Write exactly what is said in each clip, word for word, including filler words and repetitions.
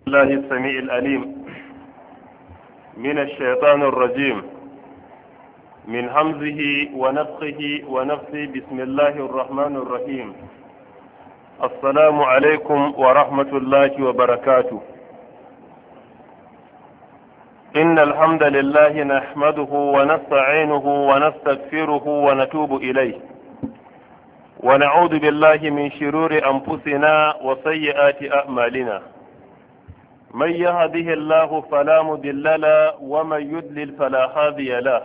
الله السميع الأليم من الشيطان الرجيم من همزه ونفخه ونفثه. بسم الله الرحمن الرحيم. السلام عليكم ورحمة الله وبركاته. إن الحمد لله نحمده ونستعينه ونستغفره ونتوب إليه ونعوذ بالله من شرور أنفسنا وسيئات أعمالنا. من يهده الله فلا مضل له ومن يضلل فلا هادي له،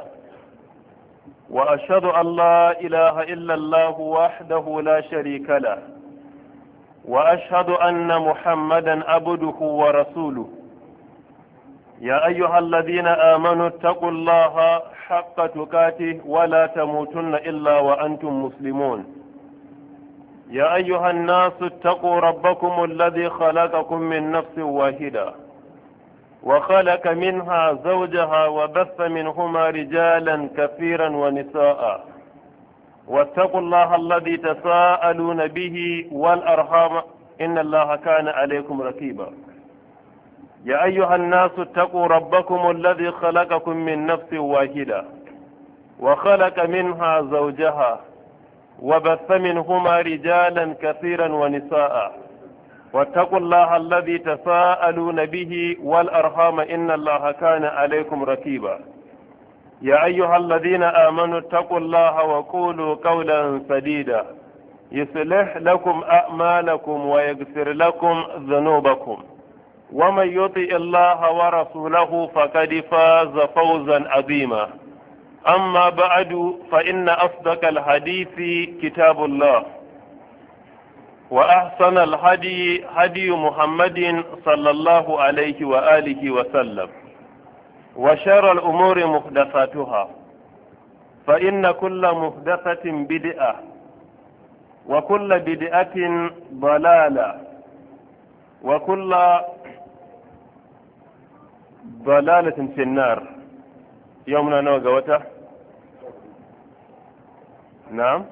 وأشهد أن لا إله إلا الله وحده لا شريك له، وأشهد أن محمدا عبده ورسوله. يا أيها الذين آمنوا اتقوا الله حق تقاته ولا تموتن إلا وأنتم مسلمون. يا أيها الناس اتقوا ربكم الذي خلقكم من نفس واحدة وخلق منها زوجها وبث منهما رجالا كثيرا ونساء، واتقوا الله الذي تساءلون به والأرحام إن الله كان عليكم رقيبا. يا أيها الناس اتقوا ربكم الذي خلقكم من نفس واحدة وخلق منها زوجها وبث منهما رجالا كثيرا ونساء، واتقوا الله الذي تساءلون به والأرحام إن الله كان عليكم رقيبا. يا أيها الذين آمنوا اتقوا الله وقولوا قولا سديدا يصلح لكم أعمالكم ويغفر لكم ذنوبكم، ومن يطع الله ورسوله فقد فاز فوزا عظيما. أما بعد، فإن أصدق الحديث كتاب الله، وأحسن الهدي هدي محمد صلى الله عليه وآله وسلم، وشر الأمور محدثاتها، فإن كل محدثة بدعة وكل بدعة ضلالة وكل ضلالة في النار. يومنا نوى قوته نعم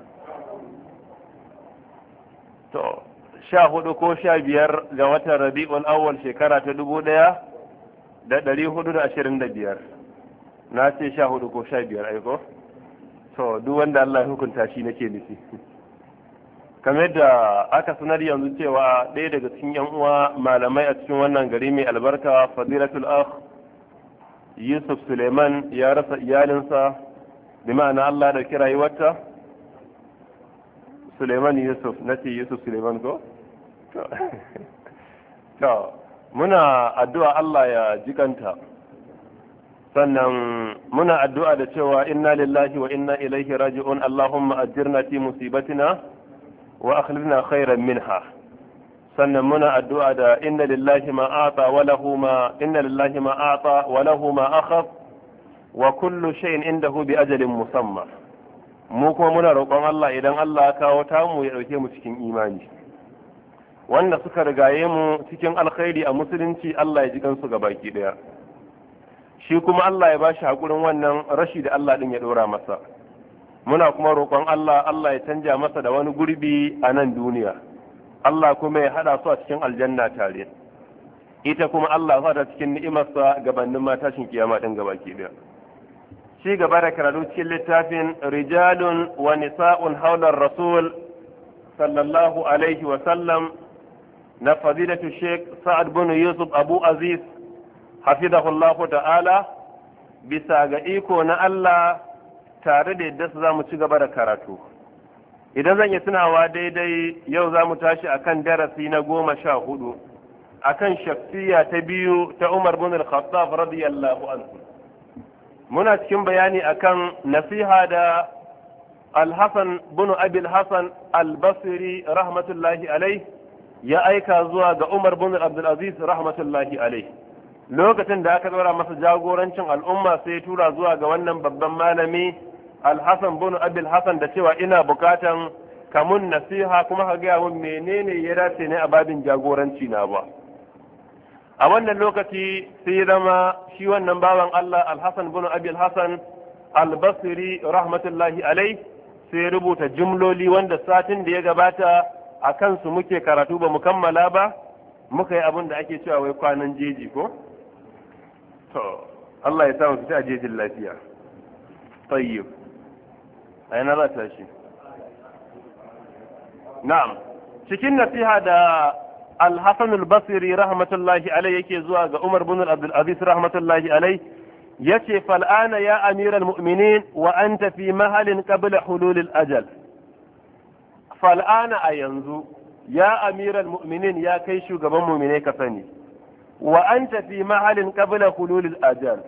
to sha hudu ko sha biyar ga watan rabi'ul awwal shekara ta dubu daya da dari hudu da ashirin da biyar. Na ce sha hudu ko sha biyar aiko to duk wanda Allah ya hukunta shi nake nufi. Kamar da aka sanar yanzu cewa ɗaya daga cikin yan uwa malamai a cikin wannan gari mai albarka, fadilatul akh Yusuf Suleiman, ya rasa iyalinsa, bi ma'ana Allah da kira wata Suleiman Yusuf, na ce Yusuf Suleiman ko? To, muna addu'a Allah ya jikanta, sannan muna addu'a da cewa inna lillahi wa inna ilaihi raji'un, Allahumma ajirna fi musibatina wa akhlifna khairan minha. sannan muna addu'a da inna lillahi ma a'ta wa lahu ma inna lillahi ma a'ta wa lahu ma akhaf wa kullu shay'in indahu bi ajalin musamma. Mu kuma muna roƙon Allah idan Allah ya kawo ta mu ya dauke mu cikin imani. Wanda suka rigaye mu cikin alkhairi a musulunci Allah ya ji kansu gabaki daya. Shi kuma Allah ya bashi hakurin wannan rashi da Allah din ya dora masa. Muna kuma roƙon Allah Allah ya canja masa da wani gurbi a nan duniya. Allah kuma ya hada su a cikin aljanna tare, ita kuma Allah ya hada cikin ni'imarsa gabanin matashin kiyama din gabaki daya. Shi gaba da karatu cikin littafin rijalun wa nisa'un haular rasul sallallahu alaihi wa sallam na fadilatu Sheikh Sa'ad bin Yusuf Abu Aziz hafizahullahu ta'ala, bisa ga iko na Allah tare da yadda za mu ci gaba da karatu. Idan zan yi tunawa daidai yau za mu tashi akan darasi na goma sha hudu akan shakhsiya ta biyu ta Umar bin al-Khattab radiyallahu anhu. Muna cikin bayani akan nasiha da Al-Hasan bin Abi al-Hasan al-Basri rahmatullahi alayh ya aika zuwa ga Umar bin Abdul Aziz rahmatullahi alayh. Lokacin da aka ɗora masa jagorancin al'umma sai ya tura zuwa ga wannan babban malami Al-Hasan bin Abi al-Hasan da cewa ina bukatan kamun nasiha kuma ka gaya mun menene ya dace ne a babin jagoranci na ba. A wannan lokaci sai zama shi wannan bawan Allah Al-Hasan bin Abi al-Hasan al-Basri rahmatullahi alai sai rubuta jumloli wanda satin da ya gabata a kansu muke karatu ba mu kammala ba, muka yi abin da ake cewa wai kwanan jeji ko to Allah ya samu fita a jejin lafiya tayyib ai na za ta shi na'am cikin nasiha da al-Hasan al-Basri rahmatullahi alayhi yake zuwa ga Umar bin Abdul Aziz rahmatullahi alayhi yace fal ana ya amiral mu'minin wa anta fi mahalin qabla hulul al-ajal fal ana a yanzu ya amiral mu'minin ya kai shugaban mu'mine ka sani wa anta fi mahalin qabla hulul al-ajal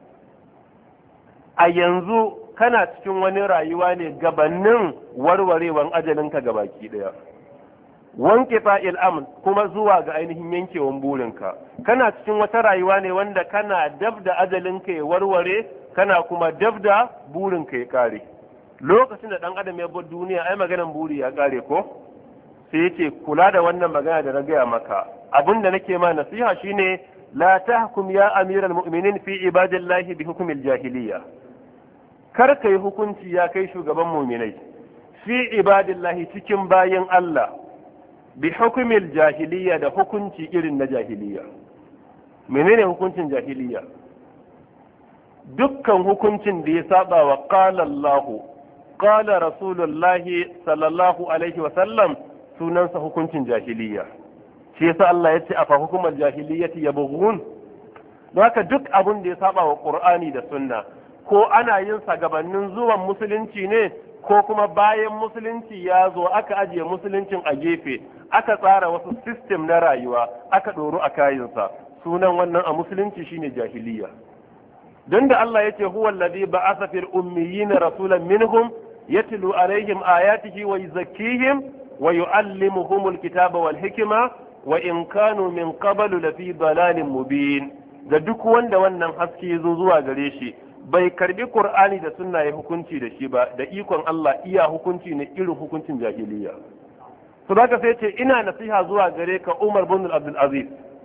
a yanzu kana cikin wani rayuwa ne gabanin warwarewan ajalinka gabaki daya wanke fa'il amn kuma zuwa ga ainihin yankewan burinka kana cikin wata rayuwa ne wanda kana dab da ajalinka ya warware kana kuma dab da burinka ya kare lokacin da dan adam ya bar duniya ai maganan buri ya kare ko sai yace kula da wannan magana da na gaya maka abinda nake ma nasiha shine la tahkum ya amiral mu'minin fi ibadillahi bi hukmil jahiliya kar kai hukunci ya kai shugaban mu'minai fi ibadillahi cikin bayin Allah bi hukumil jahiliya da hukunci irin na jahiliya menene hukuncin jahiliya dukkan hukuncin da ya saba wa qala Allah qala Rasulullah sallallahu alaihi wa sallam sunansa hukuncin jahiliya shi yasa Allah ya ce afa hukumar jahiliyati yabghun don haka duk abun da ya saba wa Qur'ani da sunna ko ana yin sa gabanin zuwan musulunci ne ko kuma bayan musulunci ya zo aka ajiye musuluncin a gefe aka tsara wasu system na rayuwa aka ɗoro a kayansa sunan wannan a musulunci shine jahiliya don da Allah ya ce huwa alladhi ba'atha fil ummiyina rasulan minhum yatlu alaihim ayatihi wa yuzakkihim wa yu'allimuhum alkitaba wal hikma wa in kanu min qablu lafi dalalin mubin da duk wanda wannan haske ya zo zuwa gare shi bai karbi Qur'ani da sunna ya hukunci da shi ba da ikon Allah iya hukunci ne irin hukuncin jahiliya to zaka sai ce ina nasiha zuwa gare ka Umar bin Abdul Aziz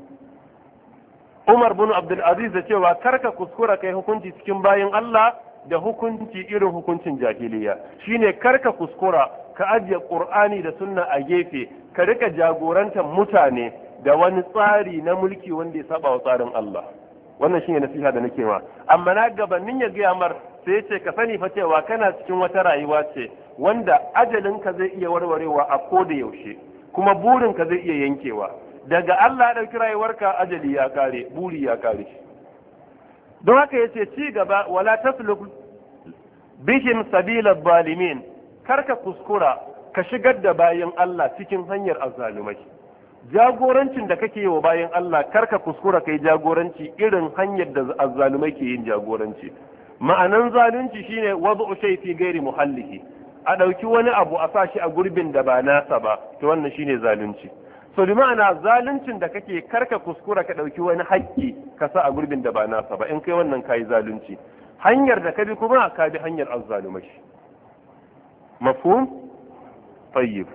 Umar bin Abdul Aziz da cewa karka kuskura kai hukunci cikin bayin Allah da hukunci irin hukuncin jahiliya shine karka kuskura ka ajiye Qur'ani da sunna a gefe ka rika jagorantar mutane da wani tsari na mulki wanda ya saba wa tsarin Allah wannan shine nasiha da nake ma amma na gabanin ya gaya mar sai ce ka sani fa cewa kana cikin wata rayuwa ce wanda ajalinka zai iya warwarewa a ko da yaushe kuma burinka zai iya yankewa daga Allah ya dauki rayuwarka ajali ya kare buri ya kare don haka yace ci gaba wala tasluk bihim sabila zalimin karka kuskura ka shigar da bayan Allah cikin hanyar azzalumai jagorancin da kake yi wa bayan Allah karka kuskura kai jagoranci irin hanyar da azzalumai ke yin jagoranci ma'anan zalunci shine wad'u shay fi ghairi muhallihi a dauki wani abu a sashi a gurbin da ba nasa ba to wannan shine zalunci so bi ma'ana zaluncin da kake karka kuskura ka dauki wani haƙƙi ka sa a gurbin da ba nasa ba in kai wannan kai zalunci hanyar da ka bi kuma ka bi hanyar azzalumai mafhum tayyib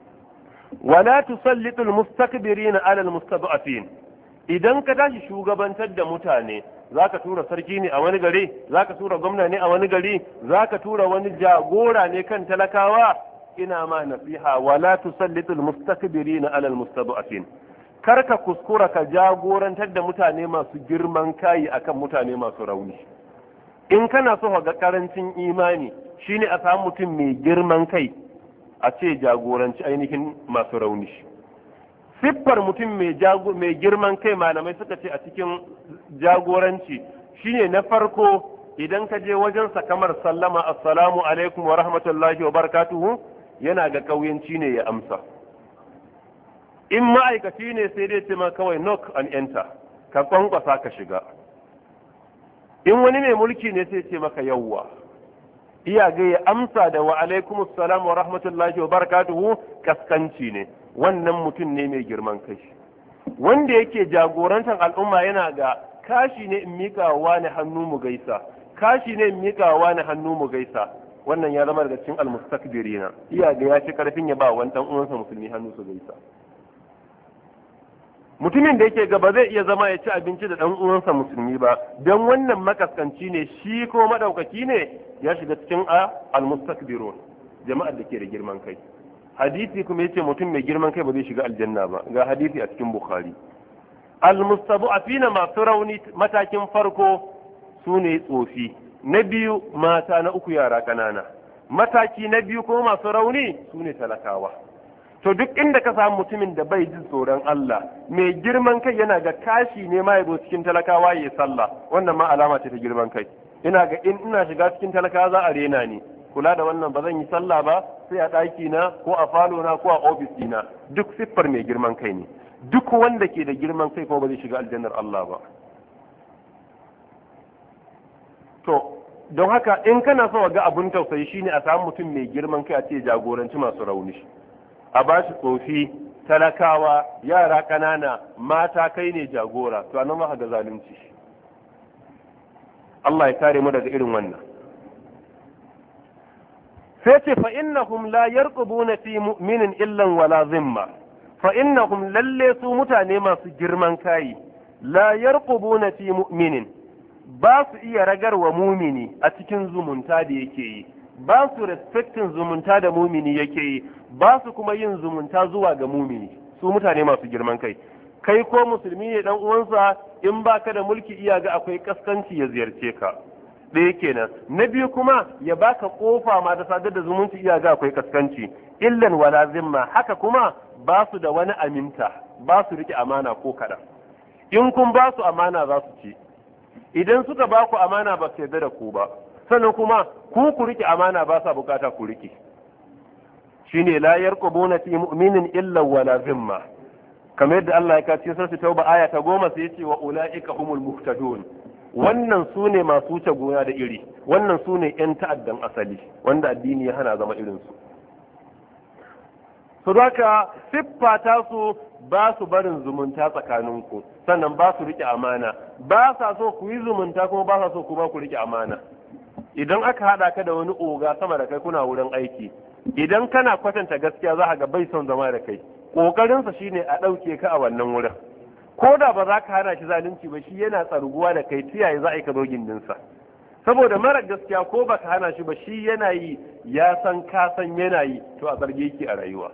wala tusallitu almustakbirina ala almustad'afin idan ka tashi shugabantar da mutane zaka tura sarki ne a wani gari zaka tura gwamna ne a wani gari zaka tura wani jagora ne kan talakawa ina ma nasiha wala tusallitu almustakbirina ala almustad'afin karka kuskura ka jagorantar da mutane masu girman kai akan mutane masu rauni in kana so ga karancin imani shine a samu mutum mai girman kai a ce jagoranci ainihin masu rauni siffar mutum mai girman kai malamai suka ce a cikin jagoranci shine na farko idan ka je wajensa kamar sallama assalamu alaikum wa rahmatullahi wa barakatuhu yana ga kauyanci ne ya amsa in ma'aikaci ne sai dai ce ma kawai knock and enter ka kwankwasa ka shiga in wani mai mulki ne sai ce maka yawwa iya ga ya amsa da wa alaikum assalam wa rahmatullahi wa barakatuhu kaskanci ne wannan mutum ne mai girman kai wanda yake jagorantar al'umma yana ga kashi ne in mika wa ne hannu mu gaisa kashi ne in mika wa ne hannu mu gaisa wannan ya zama daga cikin almustakbirina iya ga ya ci karfin ya ba wani dan uwansa musulmi hannu su gaisa mutumin da yake gaba zai iya zama ya ci abinci da dan uwansa musulmi ba don wannan makaskanci ne shi ko madaukaki ne ya shiga cikin a almustakbirun jama'ar da ke da girman kai hadisi kuma yace mutum mai girman kai ba zai shiga aljanna ba, ga hadisi a cikin bukhari. Al-mustad'afina masu rauni matakin farko sune tsofi, na biyu mata, na uku yara kanana. Mataki na biyu kuma masu rauni sune talakawa. To duk inda ka samu mutumin da bai jin tsoron Allah, mai girman kai yana ga kashi ne ma yazo cikin talakawa yayi sallah, wannan ma alama ce ta girman kai. Ina ga in ina shiga cikin talakawa za a rena ni, kula da wannan ba zan yi sallah ba sai a ɗaki na ko a falo na ko a ofis dina, duk siffar mai girman kai ne. Duk wanda ke da girman kai kuma ba zai shiga aljannar Allah ba. To don haka in kana so ga abun tausayi shine a samu mutum mai girman kai a ce jagoranci masu rauni, a ba shi tsofi, talakawa, yara ƙanana, mata, kai ne jagora, to anan ma ga zalunci. Allah ya kare mu daga irin wannan. sai ce fa innahum la yarqubuna fi mu'minin illan wala zimma, fa innahum lalle su mutane masu girman kai la yarqubuna fi mu'minin, ba su iya ragarwa mumini a cikin zumunta da yake yi, ba su respectin zumunta da mumini yake yi, ba su kuma yin zumunta zuwa ga mumini. Su mutane masu girman kai. Kai ko musulmi ne dan uwansa, in baka da mulki iya ga akwai kaskanci ya ziyarce ka, ɗaya kenan. Na biyu kuma ya baka kofa ma da sadar da zumunci iya ga akwai kaskanci. Illan wala zimma, haka kuma ba su da wani aminta, ba su rike amana ko kaɗan. In kun ba su amana za su ci, idan suka ba ku amana ba su yarda da ku ba, sannan kuma ku ku rike amana ba sa bukata ku rike. Shine la yarqubuna fi mu'minin illa wala zimma, kamar yadda Allah ya kace sai tauba aya ta goma sai yace wa ulaika humul muhtadun. Wannan sune masu wuce gona da iri, wannan sune yan ta'addan asali wanda addini ya hana zama irin su. So haka siffa ta su ba su barin zumunta tsakaninku, sannan ba su rike amana, ba sa so ku yi zumunta kuma ba sa so kuma ku rike amana. Idan aka haɗa ka da wani oga sama da kai kuna wurin aiki, idan kana kwatanta gaskiya za a ga bai son zama da kai, ƙoƙarinsa shine a ɗauke ka a wannan wurin. Ko da ba za ka hana shi zalunci ba, shi yana tsarguwa da kai, tiyaye za a yi ka zo gindinsa. Saboda mara gaskiya ko ba ka hana shi ba, shi yana yi, ya san ka san yana yi, to a zarge yake a rayuwa.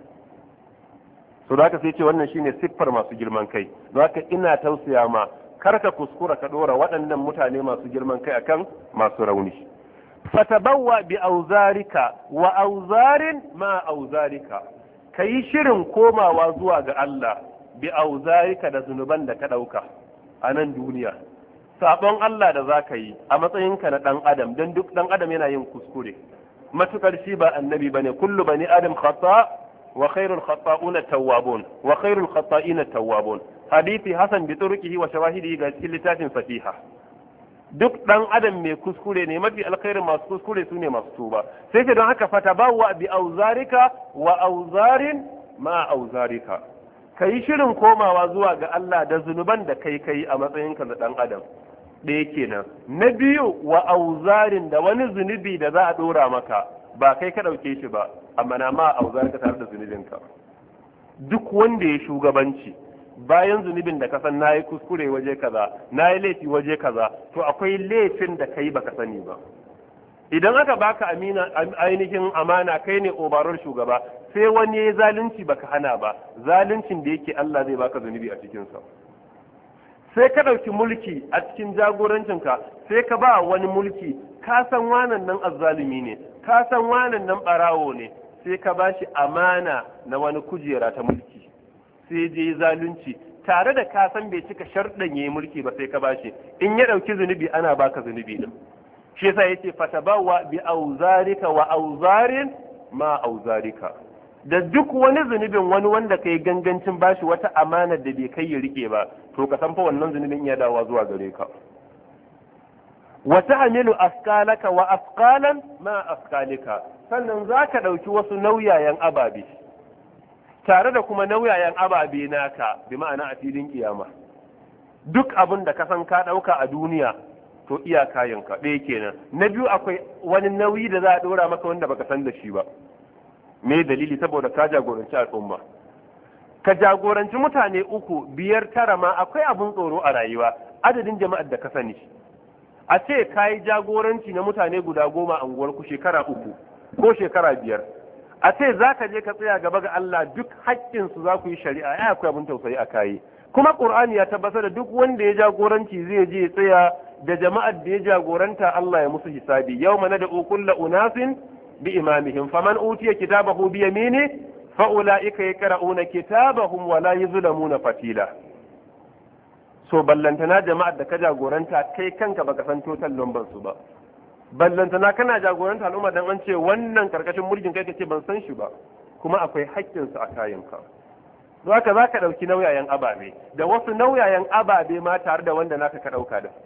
So da sai ce wannan shine siffar masu girman kai. Don haka ina tausaya ma, kar ka kuskura ka ɗora waɗannan mutane masu girman kai akan masu rauni. Fatabawwa bi auzarika wa auzarin ma auzarika, kayi shirin komawa zuwa ga Allah bi auzarika da zunuban da ka dauka a nan duniya. Sabon Allah da zaka yi a matsayinka na dan adam, dan duk dan adam yana yin kuskure, matukar shi ba annabi bane. Kullu bani adam khata wa khairul khata'una tawwabun wa khairul khata'ina tawwabun. Hadithi hasan bi turkihi wa shawahidihi ga cikin littafin sahiha. Duk ɗan adam mai kuskure ne, mafi alkhairin masu kuskure su ne masu tuba. Sai ce don haka fata ba wa bi auzarika wa auzarin ma auzarika, ka yi shirin komawa zuwa ga Allah da zunuban da kai kai a matsayinka da ɗan adam. Ɗaya kenan. Na biyu wa auzarin da wani zunubi da za a ɗora maka, ba kai ka ɗauke shi ba, amma na ma auzarika tare da zunubinka. Duk wanda ya shugabanci bayan zunubin da ka san nayi kuskure waje kaza, nayi laifi waje kaza, to akwai laifin da kai baka sani ba. Idan aka baka amina ainihin amana, kai ne obarar shugaba, sai wani ya zalunci baka hana ba, zaluncin da yake Allah zai baka zunubi a cikin sa. Sai ka dauki mulki a cikin jagorancinka, sai ka ba wani mulki, ka san wannan nan azzalumi ne, ka san wannan nan barawo ne, sai ka bashi amana na wani kujera ta mulki, sai je zalunci tare da ka san bai cika sharɗan yayi mulki ba, sai ka bashi, in ya ɗauki zunubi ana baka zunubi din. Shi yasa yace fatabawa bi auzarika wa auzarin ma auzarika, da duk wani zunubin wani wanda kai gangancin bashi wata amana da bai kai ya rike ba, to ka san fa wannan zunubin ya dawo zuwa gare ka. wa ta'milu asqalaka wa asqalan ma asqalika, sannan zaka ɗauki wasu nauyayen ababe tare da kuma nauyayen ababe naka, bi ma'ana a filin kiyama. Duk abin da ka san ka ɗauka a duniya, to iya kayanka, ɗaya kenan. Na biyu akwai wani nauyi da za a ɗora maka wanda baka san da shi ba. Me dalili? Saboda ka jagoranci al'umma. Ka jagoranci mutane uku, biyar, tara ma, akwai abun tsoro a rayuwa, adadin jama'ar da ka sani. A ce ka yi jagoranci na mutane guda goma a unguwarku shekara uku ko shekara biyar, a ce za ka je ka tsaya gaba ga Allah duk haƙƙinsu za ku yi shari'a ya akwai abin tausayi a kayi kuma Qur'ani ya tabbatar da duk wanda ya jagoranci zai je ya tsaya da jama'ar da ya jagoranta Allah ya musu hisabi yawma nad'u kullu unasin bi imamihim faman utiya kitabahu bi yamini fa ulaika yaqra'una kitabahum wa la yuzlamuna fatila so ballantana jama'ar da ka jagoranta kai kanka baka san total number su ba ballantana kana jagoranta al'umma dan an ce wannan karkashin mulkin kai kace ban san shi ba kuma akwai haƙƙin su a kayanka don haka zaka dauki nauyayen ababe da wasu nauyayen ababe ma tare da wanda naka ka dauka da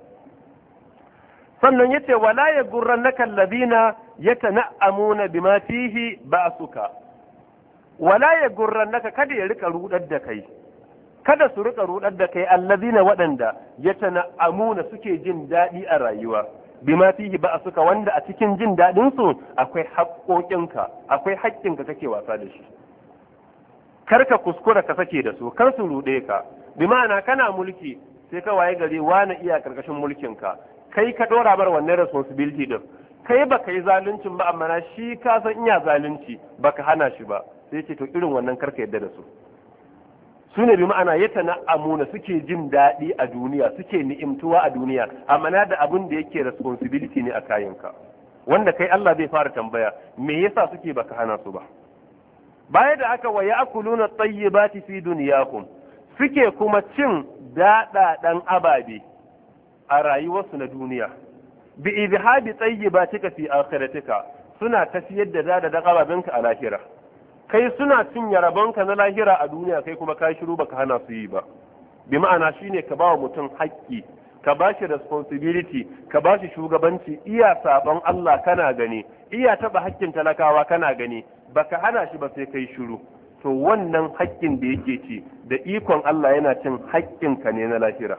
sannan yace wala yagurrannaka alladhina yatana'amuna bima fihi ba'suka wala yagurrannaka kada ya rika rudar da kai kada su rika rudar da kai alladhina waɗanda yatana'amuna suke jin daɗi a rayuwa bima fihi ba'suka wanda a cikin jin daɗin su akwai haƙoƙinka akwai haƙƙinka kake wasa da shi kar ka kuskura ka sake da su kar su rude ka bi ma'ana kana mulki sai ka waye gari wani iya karkashin mulkinka kai ka dora bar wannan responsibility din kai baka yi zaluncin ba amma shi ka san iya zalunci baka hana shi ba sai ce to irin wannan karka yadda da su su ne bi ma'ana yata na amuna suke jin daɗi a duniya suke ni'imtuwa a duniya amma na da abin da yake responsibility ne a kayanka wanda kai Allah zai fara tambaya me yasa suke baka hana su ba baya da aka wa ya'kuluna tayyibati fi dunyakum suke kuma cin daɗaɗan ababe a rayuwarsu na duniya bi izhabi tayyibatika fi akhiratika suna tafiyar da daɗaɗan ababenka a lahira kai suna cin yarabonka na lahira a duniya kai kuma ka shiru baka hana su yi ba bi ma'ana shine ka bawa mutum haƙƙi ka bashi responsibility ka bashi shugabanci iya sabon Allah kana gani iya taba haƙƙin talakawa kana gani baka hana shi ba sai kai shiru to wannan haƙƙin da yake ci da ikon Allah yana cin haƙƙinka ne na lahira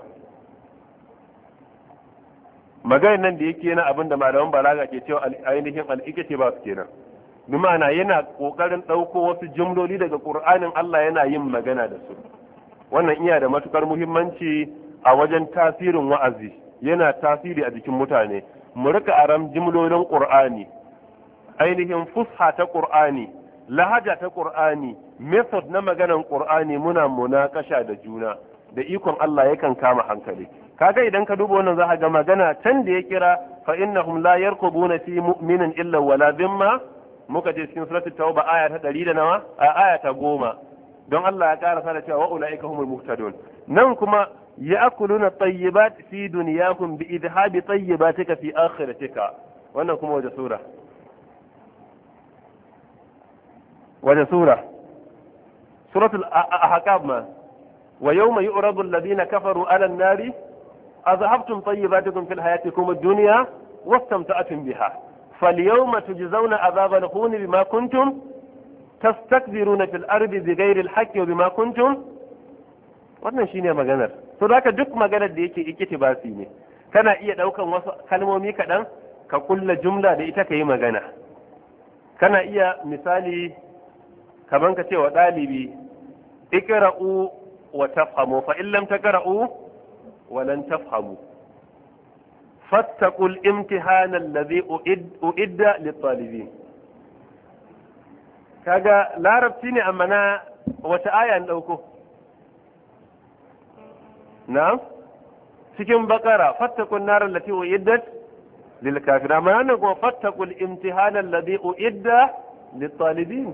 maganar nan da yake yana abin da malaman balaga ke cewa ainihin al'ikati ba su kenan bi ma'ana yana kokarin ɗauko wasu jumloli daga Qur'anin Allah yana yin magana da su wannan iya da matukar muhimmanci a wajen tasirin wa'azi yana tasiri a jikin mutane mu rika aram jumlolin Qur'ani ainihin fusha ta Qur'ani lahaja ta Qur'ani method na maganan Qur'ani muna munakasha da juna da ikon Allah yakan kama hankali kaga idan ka duba wannan za ka ga magana can da ya kira fa innahum la yarqubuna fi mu'minin illa wala dhimma muka je cikin suratul tauba aya ta ɗari da nawa a aya ta goma don Allah ya karasa da cewa wa ulaika humul muhtadun nan kuma ya'kuluna tayyibat fi dunyahum bi idhabi tayyibatika fi akhiratika wannan kuma waje sura waje sura suratul ahqaf ma wa yawma yu'radu alladhina kafaru ala an-nari أذهبتم طيباتكم في حياتكم الدنيا واستمتعتم بها فاليوم تجزون عذاب الهون بما كنتم تستكبرون في الأرض بغير الحق وبما كنتم wannan shine maganar to haka duk maganar da yake iktibasi ne kana iya daukan wasu kalmomi kaɗan ka kulla jumla da ita yi magana kana iya misali kaman ka ce wa ɗalibi ikra'u wa tafhamu fa in lam taqra'u ولن تفهموا فاتقوا الامتحان الذي أعد للطالبين kaga larabci ne amma na wata aya dauko na cikin bakara fattakun nar allati uiddat lil kafirin amma nan kuma fattakul imtihan alladhi uidda lit talibin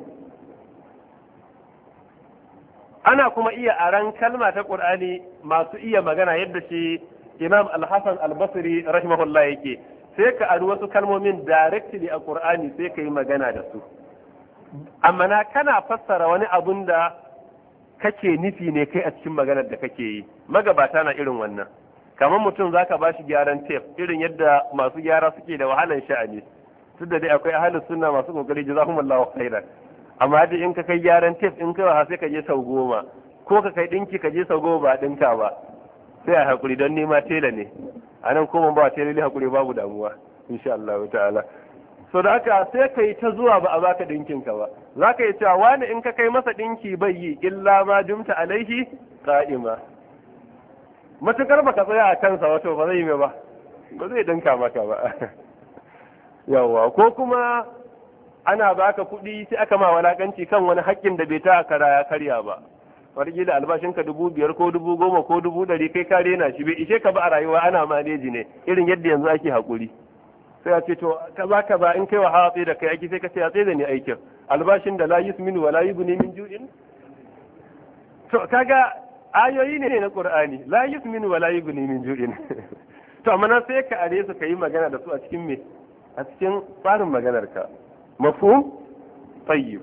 ana kuma iya aran kalma ta Qur'ani masu iya magana yadda shi Imam Al-Hasan Al-Basri rahimahullah yake sai ka ari wasu kalmomin directly a Qur'ani sai ka yi magana da su amma na kana fassara wani abun da kake nufi ne kai a cikin maganar da kake yi magabata na irin wannan kamar mutum zaka bashi gyaran tape irin yadda masu gyara suke da wahalan sha'ani duk da dai akwai ahlus sunna masu kokari jazakumullahu khairan amma dai in ka kai gyaran tef in kai wa sai ka je sau goma ko ka kai dinki ka je sau goma ba dinka ba sai a hakuri don nema tela ne a nan ko ba tela ne hakuri babu damuwa insha Allah ta'ala so da haka sai ka yi ta zuwa ba a baka dinkin ka ba za ka yi cewa wani in ka kai masa dinki bai yi illa ma jumta alaihi qa'ima matukar baka tsaya a kansa wato ba zai yi ba ba zai dinka maka ba yawa ko kuma ana baka kuɗi sai aka ma walakanci kan wani haƙƙin da bai ta kara ya karya ba, wargi da albashinka dubu biyar ko dubu goma ko dubu ɗari kai ka rena shi bai ishe ka ba a rayuwa, ana maneji ne irin yadda yanzu ake haƙuri. sai a ce to kaza kaza in kai wa hatsi da kai aiki sai ka ce a tsaye da ni aikin albashin da la yusminu wa la yughni min ju'in. to kaga ayoyi ne na Qur'ani, la yusminu wa la yughni min ju'in. to amma na sai ka are su ka yi magana da su a cikin me a cikin tsarin maganar ka. mafhum tayyib.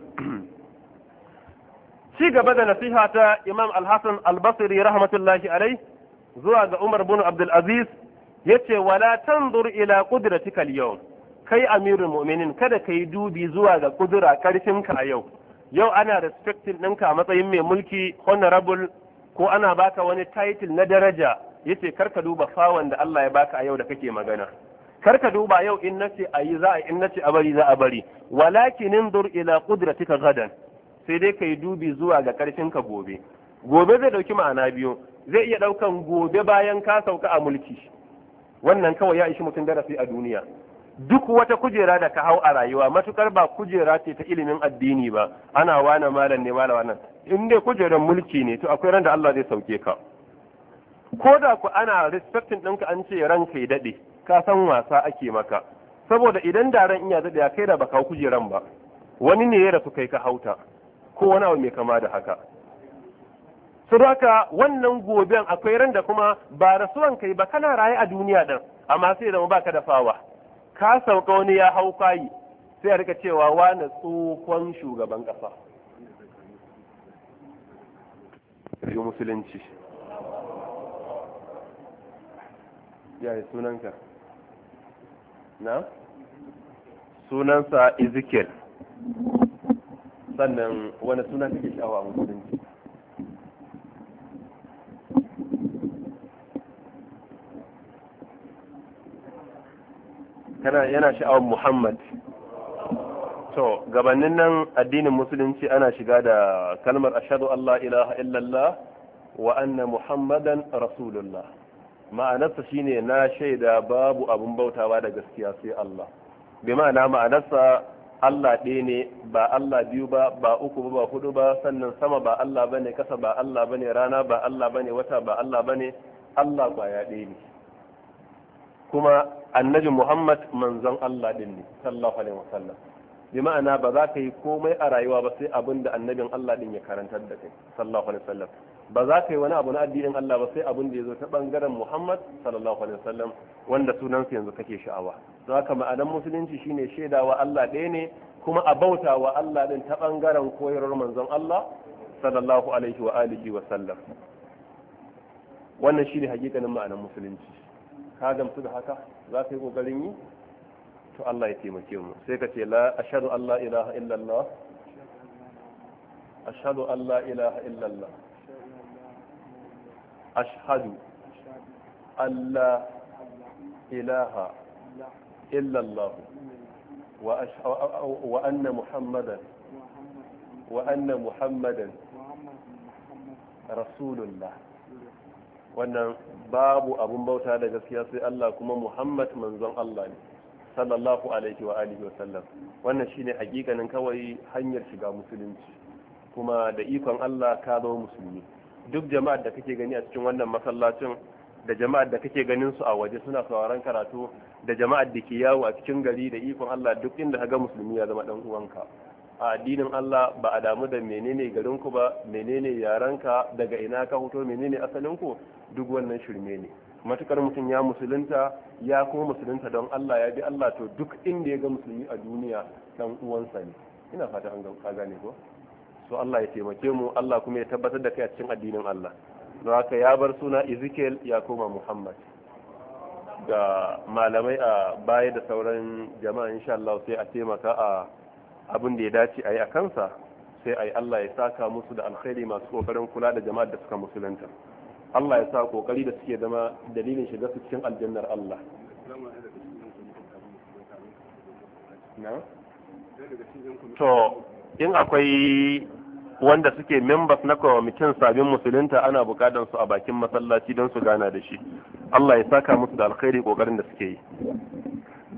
ci gaba da nasiha ta Imam Al-Hasan Al-Basri rahmatullahi alai zuwa ga Umar bin Abdul Aziz yace wala tanzur ila qudratika al-yawm, kai amirul mu'minin kada kai dubi zuwa ga kudura karfinka a yau. yau ana respecting ɗinka a matsayin mai mulki honorable ko ana baka wani title na daraja, yace karka duba fawan da Allah ya baka a yau da kake magana, karka duba yau in nace ayi za a in nace a bari za a bari, walakin indur ila qudratika gadan, sai dai kai dubi zuwa ga karfinka gobe. Gobe zai dauki ma'ana biyu, zai iya daukan gobe bayan ka sauka a mulki, wannan kawai ya ishi mutum darasi a duniya. Duk wata kujera da ka hau a rayuwa matukar ba kujera ce ta ilimin addini ba, ana wana malam ne malam wannan, in dai kujerar mulki ne to akwai ran da Allah zai sauke ka. Ko da ku ana respecting ɗinka an ce ranka ya daɗe, ka san wasa ake maka, saboda idan da ran iya daɗe ya kai da baka hau kujeran ba, wani ne ya rasu kai ka hauta ko wani abu mai kama da haka. Saboda wannan goben akwai ran da kuma ba rasuwan kai ba kana raye a duniya din, amma sai zama baka da fawa. Ka sauka wani ya hau kayi sai a rika cewa wani tsohon shugaban kasa. Yi musulunci. Yaya sunanka? Na? Sunansa Ezekiel. Sannan wani suna kake sha'awa a musulunci? Kana yana sha'awar Muhammad. To gabanin nan addinin musulunci ana shiga da kalmar ashhadu an la ilaha illallah wa anna muhammadan rasulullah. Ma'anarsa shine na shaida babu abun bautawa da gaskiya sai Allah. Bi ma'ana ma'anarsa Allah ɗaya ne, ba Allah biyu ba, ba uku ba, ba hudu ba, sannan sama ba Allah bane, kasa ba Allah bane, rana ba Allah bane, wata ba Allah bane, Allah kwaya ɗaya ne. Kuma annabi Muhammad manzon Allah din ne sallallahu alaihi wasallam. Bi ma'ana ba za ka yi komai a rayuwa ba sai abin da annabin Allah din ya karantar da kai sallallahu alaihi wasallam. Ba za ka yi wani abu na addinin Allah ba sai abin da ya zo ta bangaren Muhammad sallallahu alaihi wasallam wanda sunansa yanzu kake sha'awa. Don haka ma'anar musulunci shine shaidawa Allah ɗaya ne kuma a bauta wa Allah din ta bangaren koyarwar manzon Allah sallallahu alaihi wa alihi wa sallam. Wannan shine hakikanin ma'anar musulunci. Ka gamsu da haka za ka yi kokarin yi to Allah ya taimake mu sai ka ce la ashhadu an la ilaha illallah ashhadu an la ilaha illallah ashhadu an la ilaha illallah wa wa anna muhammadan wa anna muhammadan rasulullah. Wannan babu abun bauta da gaskiya sai Allah kuma Muhammad manzon Allah ne sallallahu alaihi wa alihi wa sallam. Wannan shine hakikanin kawai hanyar shiga musulunci, kuma da ikon Allah ka zama musulmi. Duk jama'ar da kake gani a cikin wannan masallacin da jama'ar da kake ganin su a waje suna sauraron karatu da jama'ar da ke yawo a cikin gari, da ikon Allah duk inda ka ga musulmi ya zama dan uwanka. A addinin Allah ba a damu da menene garinku ba, menene yaranka, daga ina ka fito, menene asalinku, duk wannan shirme ne. Matukar mutum ya musulunta ya kuma musulunta don Allah ya bi Allah, to duk inda ya ga musulmi a duniya dan uwansa ne. Ina fata an ka gane ko? So Allah ya taimake mu, Allah kuma ya tabbatar da kai a cikin addinin Allah. Don haka ya bar suna Ezekiel ya koma Muhammad. Ga malamai a baya da sauran jama'a insha Allah sai a taimaka a abin da ya dace a yi a kansa, sai a yi Allah ya saka musu da alkhairi masu kokarin kula da jama'ar da suka musulunta. Allah ya sa kokari da suke zama dalilin shiga su cikin aljannar Allah. To in akwai wanda suke members na kwamitin sabin musulunta ana bukatar su a bakin masallaci don su gana da shi. Allah ya saka musu da alkhairi kokarin da suke yi.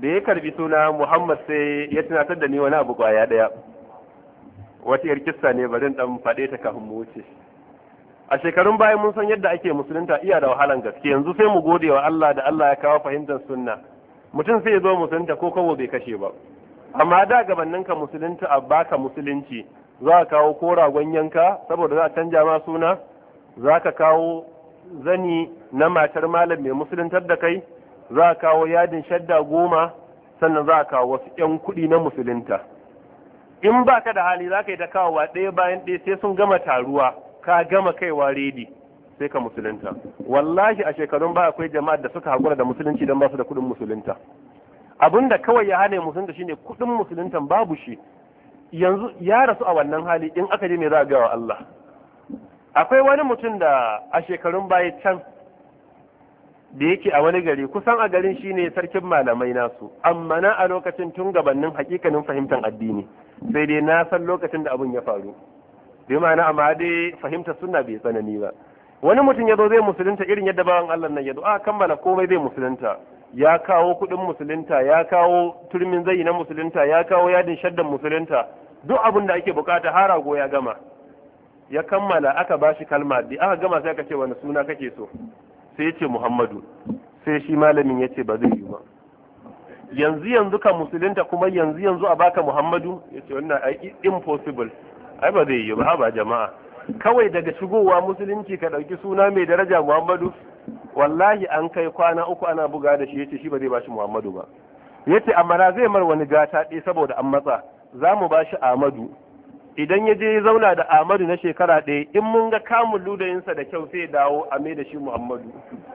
da ya karbi suna Muhammad sai ya tunatar da ni wani abu kwaya daya. Wata yar kissa ne bari dan faɗe ta kafin mu wuce. A shekarun bayan mun san yadda ake musulunta iya da wahalan gaske, yanzu sai mu gode wa Allah da Allah ya kawo fahimtar sunna. Mutum sai ya zo musulunta ko kawo bai kashe ba. Amma da gabanin ka musulunta a baka musulunci, za ka kawo ko ragon yanka saboda za a canja ma suna, za ka kawo zani na matar malam mai musuluntar da kai, za ka kawo yadin shadda goma, sannan za ka kawo wasu 'yan kuɗi na musulunta. In ba ka da hali za ka yi ta kawowa ɗaya bayan ɗaya sai sun gama taruwa, ka gama kaiwa redi sai ka musulunta. Wallahi a shekarun ba akwai jama'ar da suka haƙura da musulunci don ba su da kuɗin musulunta. Abin da kawai ya hana musulunta shine kuɗin musuluntan babu shi. Yanzu ya rasu a wannan hali, in aka je me za a ga wa Allah. Akwai wani mutum da a shekarun baya can da yake a wani gari, kusan a garin shine sarkin malamai nasu, amma na a lokacin tun gabanin hakikanin fahimtar addini, sai dai na san lokacin da abun ya faru, bi ma'ana amma dai fahimtar sunna bai tsanani ba. Wani mutum ya zo zai musulunta irin yadda bawan Allah nan ya zo, a kammala komai zai musulunta, ya kawo kuɗin musulunta, ya kawo turmin zai na musulunta, ya kawo yadin shaddan musulunta, duk abin da ake bukata har rago ya gama. Ya kammala aka bashi kalma, da aka gama sai aka ce wani suna kake so, sai ya ce Muhammadu, sai shi malamin ya ce ba zai yi ba. Yanzu yanzu ka musulunta kuma yanzu yanzu a baka Muhammadu, ya ce wannan ai impossible, ai ba zai yi ba, ba jama'a. Kawai daga shigowa musulunci ka ɗauki suna mai daraja Muhammadu, wallahi an kai kwana uku ana buga da shi, ya ce shi ba zai bashi Muhammadu ba. Ya ce amma na zai mar wani gata ɗaya saboda an matsa, za mu bashi Ahmadu. Idan ya je ya zauna da Ahmadu na shekara ɗaya, in mun ga kamun ludayinsa da kyau sai ya dawo a mai da shi Muhammadu.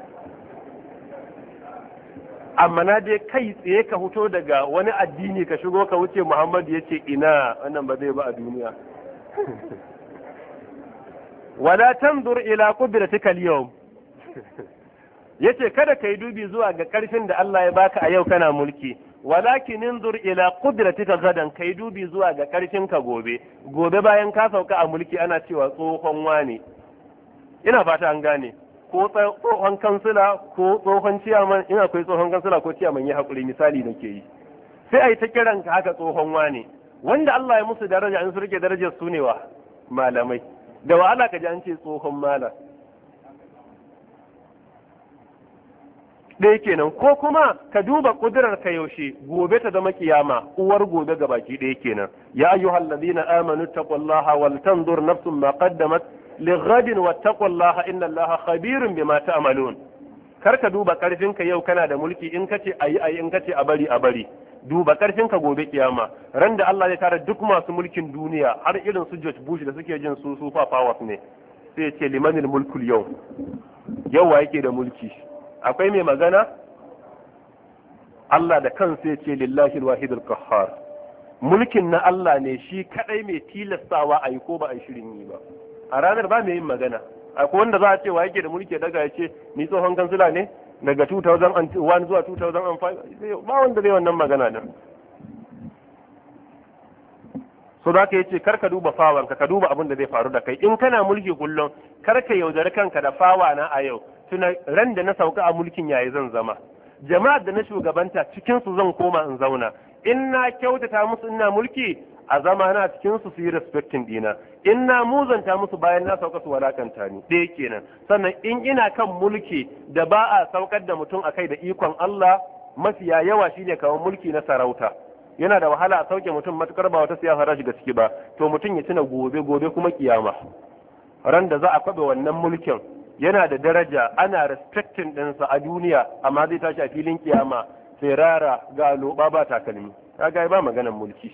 Amma na je kai tsaye ka fito daga wani addini ka shigo ka wuce Muhammadu, ya ce ina, wannan ba zai ba a duniya. Wala tanzur ila qudratika al-yawm. Yace kada kai dubi zuwa ga karfin da Allah ya baka a yau kana mulki, walakin inzur ila qudratika gadan, kai dubi zuwa ga karfin ka gobe. Gobe bayan ka sauka a mulki ana cewa tsohon wane. Ina fata an gane. Ko tsohon kansila ko tsohon ciyaman, in akwai tsohon kansila ko ciyaman ya hakuri, misali nake yi. Sai ai ta kiran ka haka tsohon wane. Wanda Allah ya musu daraja in su rike darajar su ne wa malamai. Da wahala ka ji an ce tsohon malam. ɗaya kenan, ko kuma ka duba ƙudurar ka yaushe gobe ta zama kiyama, uwar gobe ga baki ɗaya kenan. Ya ayyuhal ladina amanu taqullaha wal tanzur nafsun ma qaddamat lighadin wattaqullaha inna allaha khabirun bima ta'malun. Kar ka duba karfin ka yau kana da mulki, in kace ayi ayi, in kace a bari a bari. Duba karfin ka gobe kiyama, ran da Allah ya tara duk masu mulkin duniya har irin su George Bush da suke jin su super powers ne, sai ya ce limanil mulkul yau, yau wa yake da mulki? Akwai mai magana? Allah da kansa ya ce lillahi alwahidul qahhar. Mulkin na Allah ne, shi kadai mai tilastawa a yi ko ba a yi shirin yi ba. A ranar ba mai yin magana. Akwai wanda za a ce wa yake da mulki daga ya ce ni tsohon kansila ne daga two thousand one zuwa two thousand five, ba wanda zai wannan magana nan. So da ka yace kar ka duba fawanka, ka duba abin da zai faru da kai. In kana mulki kullum, kar ka yaudari kanka da fawa na a yau. Tuna ran da na sauka a mulkin yayi zan zama. Jama'ar da na shugabanta cikin su zan koma in zauna. In na kyautata musu ina mulki, a zama na cikin su su yi respecting dina. In na muzanta musu bayan na sauka su walakanta ni, ɗaya kenan. Sannan in ina kan mulki da ba a saukar da mutum akai da ikon Allah, mafiya yawa shine kamar mulki na sarauta. Yana da wahala a sauke mutum matukar ba wata siyasa ta shiga ciki ba, to mutum ya tuna gobe gobe kuma kiyama. Ran da za a kwabe wannan mulkin yana da daraja, ana respecting ɗinsa a duniya, amma zai tashi a filin kiyama sai rara ga loba ba takalmi. Kaga ba maganan mulki.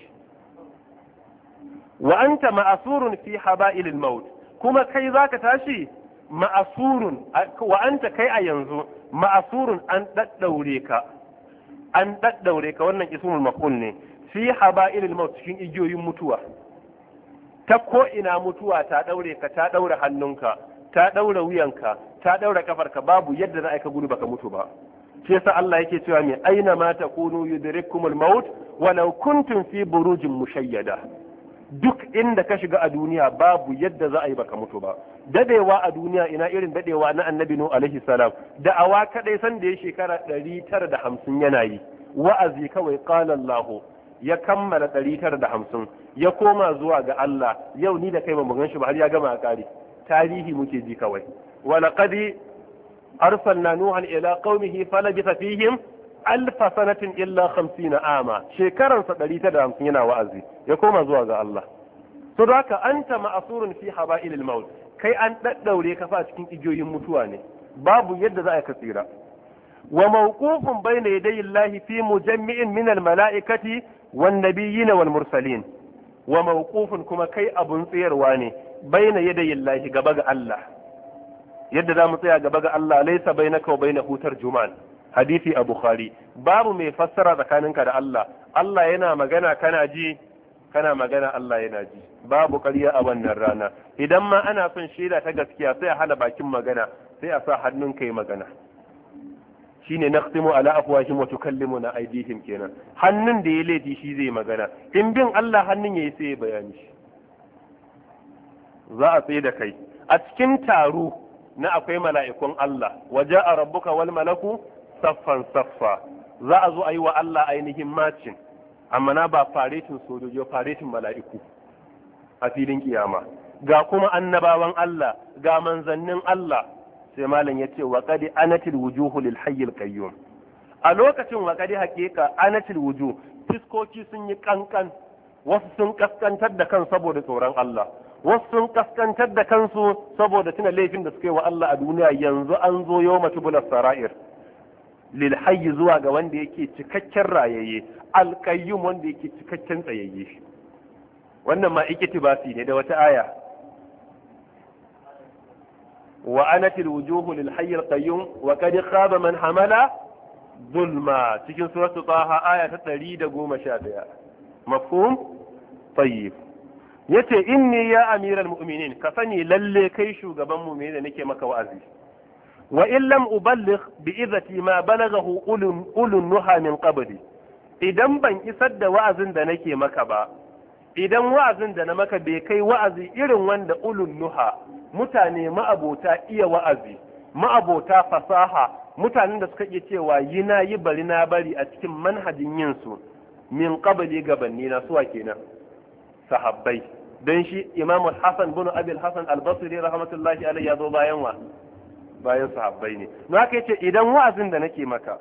Wa anta ma'asurun fi haba'ilil maut, kuma kai zaka tashi ma'asurun, wa anta kai a yanzu ma'asurun an daddaure ka, an daddaure ka, wannan ismul maf'ul ne, fi haba'ilil maut, cikin igiyoyin mutuwa. Ta ko ina mutuwa ta daure ka, ta daure hannunka, ta daura wuyanka, ta daura kafarka, babu yadda za a ka gudu baka mutu ba. Shi yasa Allah yake cewa me aina ma takunu yudrikumul maut walau kuntum fi burujin mushayyada. Duk inda ka shiga a duniya babu yadda za a yi baka mutu ba. Dadewa a duniya ina irin dadewa na Annabi Nuh alaihi salam, da'awa kadai san da ya shekara ɗari tara da hamsin yana yi. wa'azi kawai qala Allah ya kammala ɗari tara da hamsin ya koma zuwa ga Allah yau ni da kai ba mu gan shi ba har ya gama a kare tarihi muke ji kawai wa laqad arsalna nuhan ila qaumihi falabitha fihim alf sanatin illa khamsina ama shekaran sa ɗari tara da hamsin yana wa'azi ya koma zuwa ga Allah to haka anta ma'surun fi haba'ilil maut kai an daddaure ka fa cikin igiyoyin mutuwa ne babu yadda za a ka tsira wa mawqufun bayna yaday Allah fi mujammi'in min al mala'ikati wan nabiyyin wal mursalin wa mawqufun kuma kai abun tsayarwa ne bayna yaday Allah gaba ga Allah yadda za mu tsaya gaba ga Allah laysa bainaka wa bainahu tarjuman hadisi a Bukhari babu mai fassara tsakaninka da Allah Allah yana magana kana ji kana magana Allah yana ji babu ƙarya a wannan rana idan ma ana son shaida ta gaskiya sai a hana bakin magana sai a sa hannun kai magana shine naqtimu ala afwahihim wa tukallimuna aydihim kenan hannun da ya laifi shi zai magana in bin Allah hannun yayi sai ya bayani shi za a tsaye da kai a cikin taro na akwai mala'ikun Allah waja'a rabbuka wal malaku saffan saffa za a zo a yi wa Allah ainihin macin amma na ba faretin sojoji faretin mala'iku a filin kiyama ga kuma annabawan Allah ga manzannin Allah sai malam yace wa qad anatil wujuhu lil hayyil qayyum a lokacin wa qad haqiqa anatil wujuh fiskoki sun yi kankan wasu sun kaskantar da kan saboda tsoron Allah wasu sun kaskantar da kansu saboda tuna laifin da suka yi wa Allah a duniya yanzu an zo yawma tubula sara'ir lil hayy zuwa ga wanda yake cikakken rayayye al qayyum wanda yake cikakken tsayayye wannan ma iktibasi ne da wata aya wa anatil wujuhu lil hayy al qayyum wa qad khaba man hamala zulma cikin suratul taha aya ta ɗari da goma sha ɗaya mafhum tayyib yace inni ya amiral mu'minin ka sani lalle kai shugaban mu'mini da nake maka wa'azi wa in lam uballigh bi idati ma balaghahu ulun ulun nuha min qabli idan ban isar da wa'azin da nake maka ba idan wa'azin da na maka bai kai wa'azi irin wanda ulun nuha mutane ma'abota iya wa'azi ma'abota fasaha mutanen da suka iya cewa yi na yi bari na bari a cikin manhajin yin su min qabli gabanni na suwa kenan sahabbai don shi imam Hassan bin Abi al-Hasan al-Basri rahmatullahi alayhi ya zo bayan wa bayan sahabbai ne na haka yace idan wa'azin da nake maka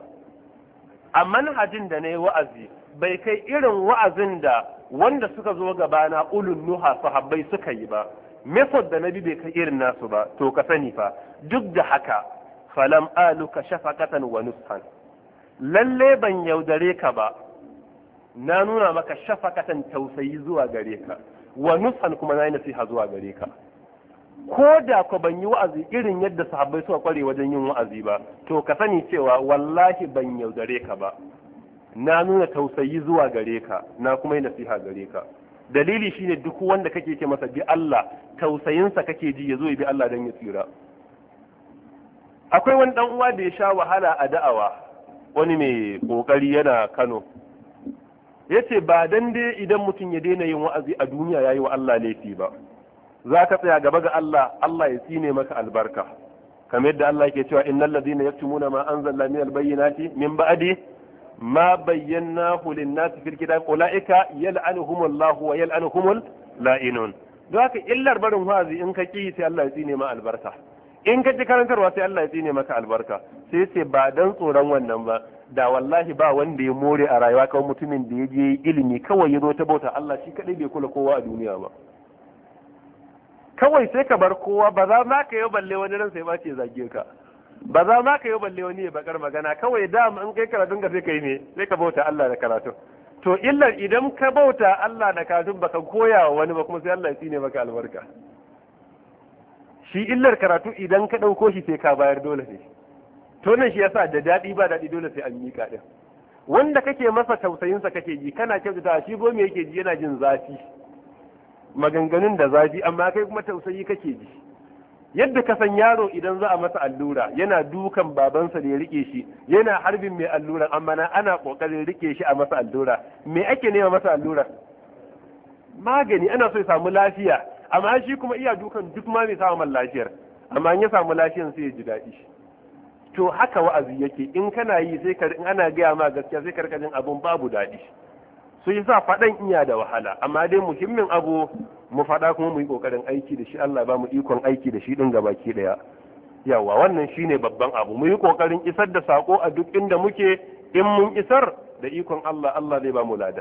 a manhajin da nayi wa'azi bai kai irin wa'azin da wanda suka zo gabana ulun nuha sahabbai suka yi ba method da nabi bai kai irin nasu ba to ka sani fa duk da haka falam aluka shafaqatan wa nushan lalle ban yaudare ka ba na nuna maka shafaqatan tausayi zuwa gare ka wa nushan kuma na yi nasiha zuwa gare ka ko da ko ban yi wa'azi irin yadda sahabbai suka kware wajen yin wa'azi ba to ka sani cewa wallahi ban yaudare ka ba na nuna tausayi zuwa gare ka na kuma yi nasiha gare ka dalili shine duk wanda kake ce masa bi Allah tausayinsa kake ji yazo ya bi Allah dan ya tsira akwai wani dan uwa da ya sha wahala a da'awa wani mai kokari yana Kano yace ba dan dai idan mutum ya daina yin wa'azi a duniya yayi wa Allah laifi ba za ka tsaya gaba ga Allah Allah ya tsine maka albarka kamar yadda Allah yake cewa innal ladina yaktumuna ma anzalna minal bayyinati min ba'di ma bayyanahu lin-nasi fil kitab ulaika yal'anuhumullahu wa yal'anuhumul la'inun don haka illar barin wa'azi in ka ki sai Allah ya tsine ma albarka in ka ji karantarwa sai Allah ya tsine maka albarka sai sai ba dan tsoron wannan ba da wallahi ba wanda ya more a rayuwa kawai mutumin da ya je ilimi kawai ya zo ta bauta Allah shi kadai bai kula kowa a duniya ba kawai sai ka bar kowa ba za ma ka yi balle wani ran sai ba ce zage ka ba za ma ka yi balle wani ya bakar magana kawai da in kai karatun ka sai kai ne sai ka bauta Allah da karatu to illar idan ka bauta Allah da karatu baka koya wa wani ba kuma sai Allah ya tsine maka albarka shi illar karatu idan ka dauko shi sai ka bayar dole ne to nan shi yasa da dadi ba dadi dole sai an mika din wanda kake masa tausayin sa kake ji kana kyautata shi gome yake ji yana jin zafi maganganun da zafi amma kai kuma tausayi kake ji yadda ka san yaro idan za a masa allura yana dukan babansa da ya rike shi yana harbin mai allura amma na ana kokarin rike shi a masa allura me ake nema masa allura magani ana so ya samu lafiya amma shi kuma iya dukan duk ma mai samu lafiyar amma in ya samu lafiyan sai ya ji daɗi to haka wa'azi yake, in kana yi sai ka in ana gaya ma gaskiya sai ka rika jin abun babu daɗi. su yi sa faɗan iya da wahala, amma dai muhimmin abu mu faɗa kuma mu yi ƙoƙarin aiki da shi. Allah ba mu ikon aiki da shi ɗin gabaki ɗaya. yawa wannan shine babban abu, mu yi ƙoƙarin isar da sako a duk inda muke, in mun isar da ikon Allah, Allah zai ba mu lada.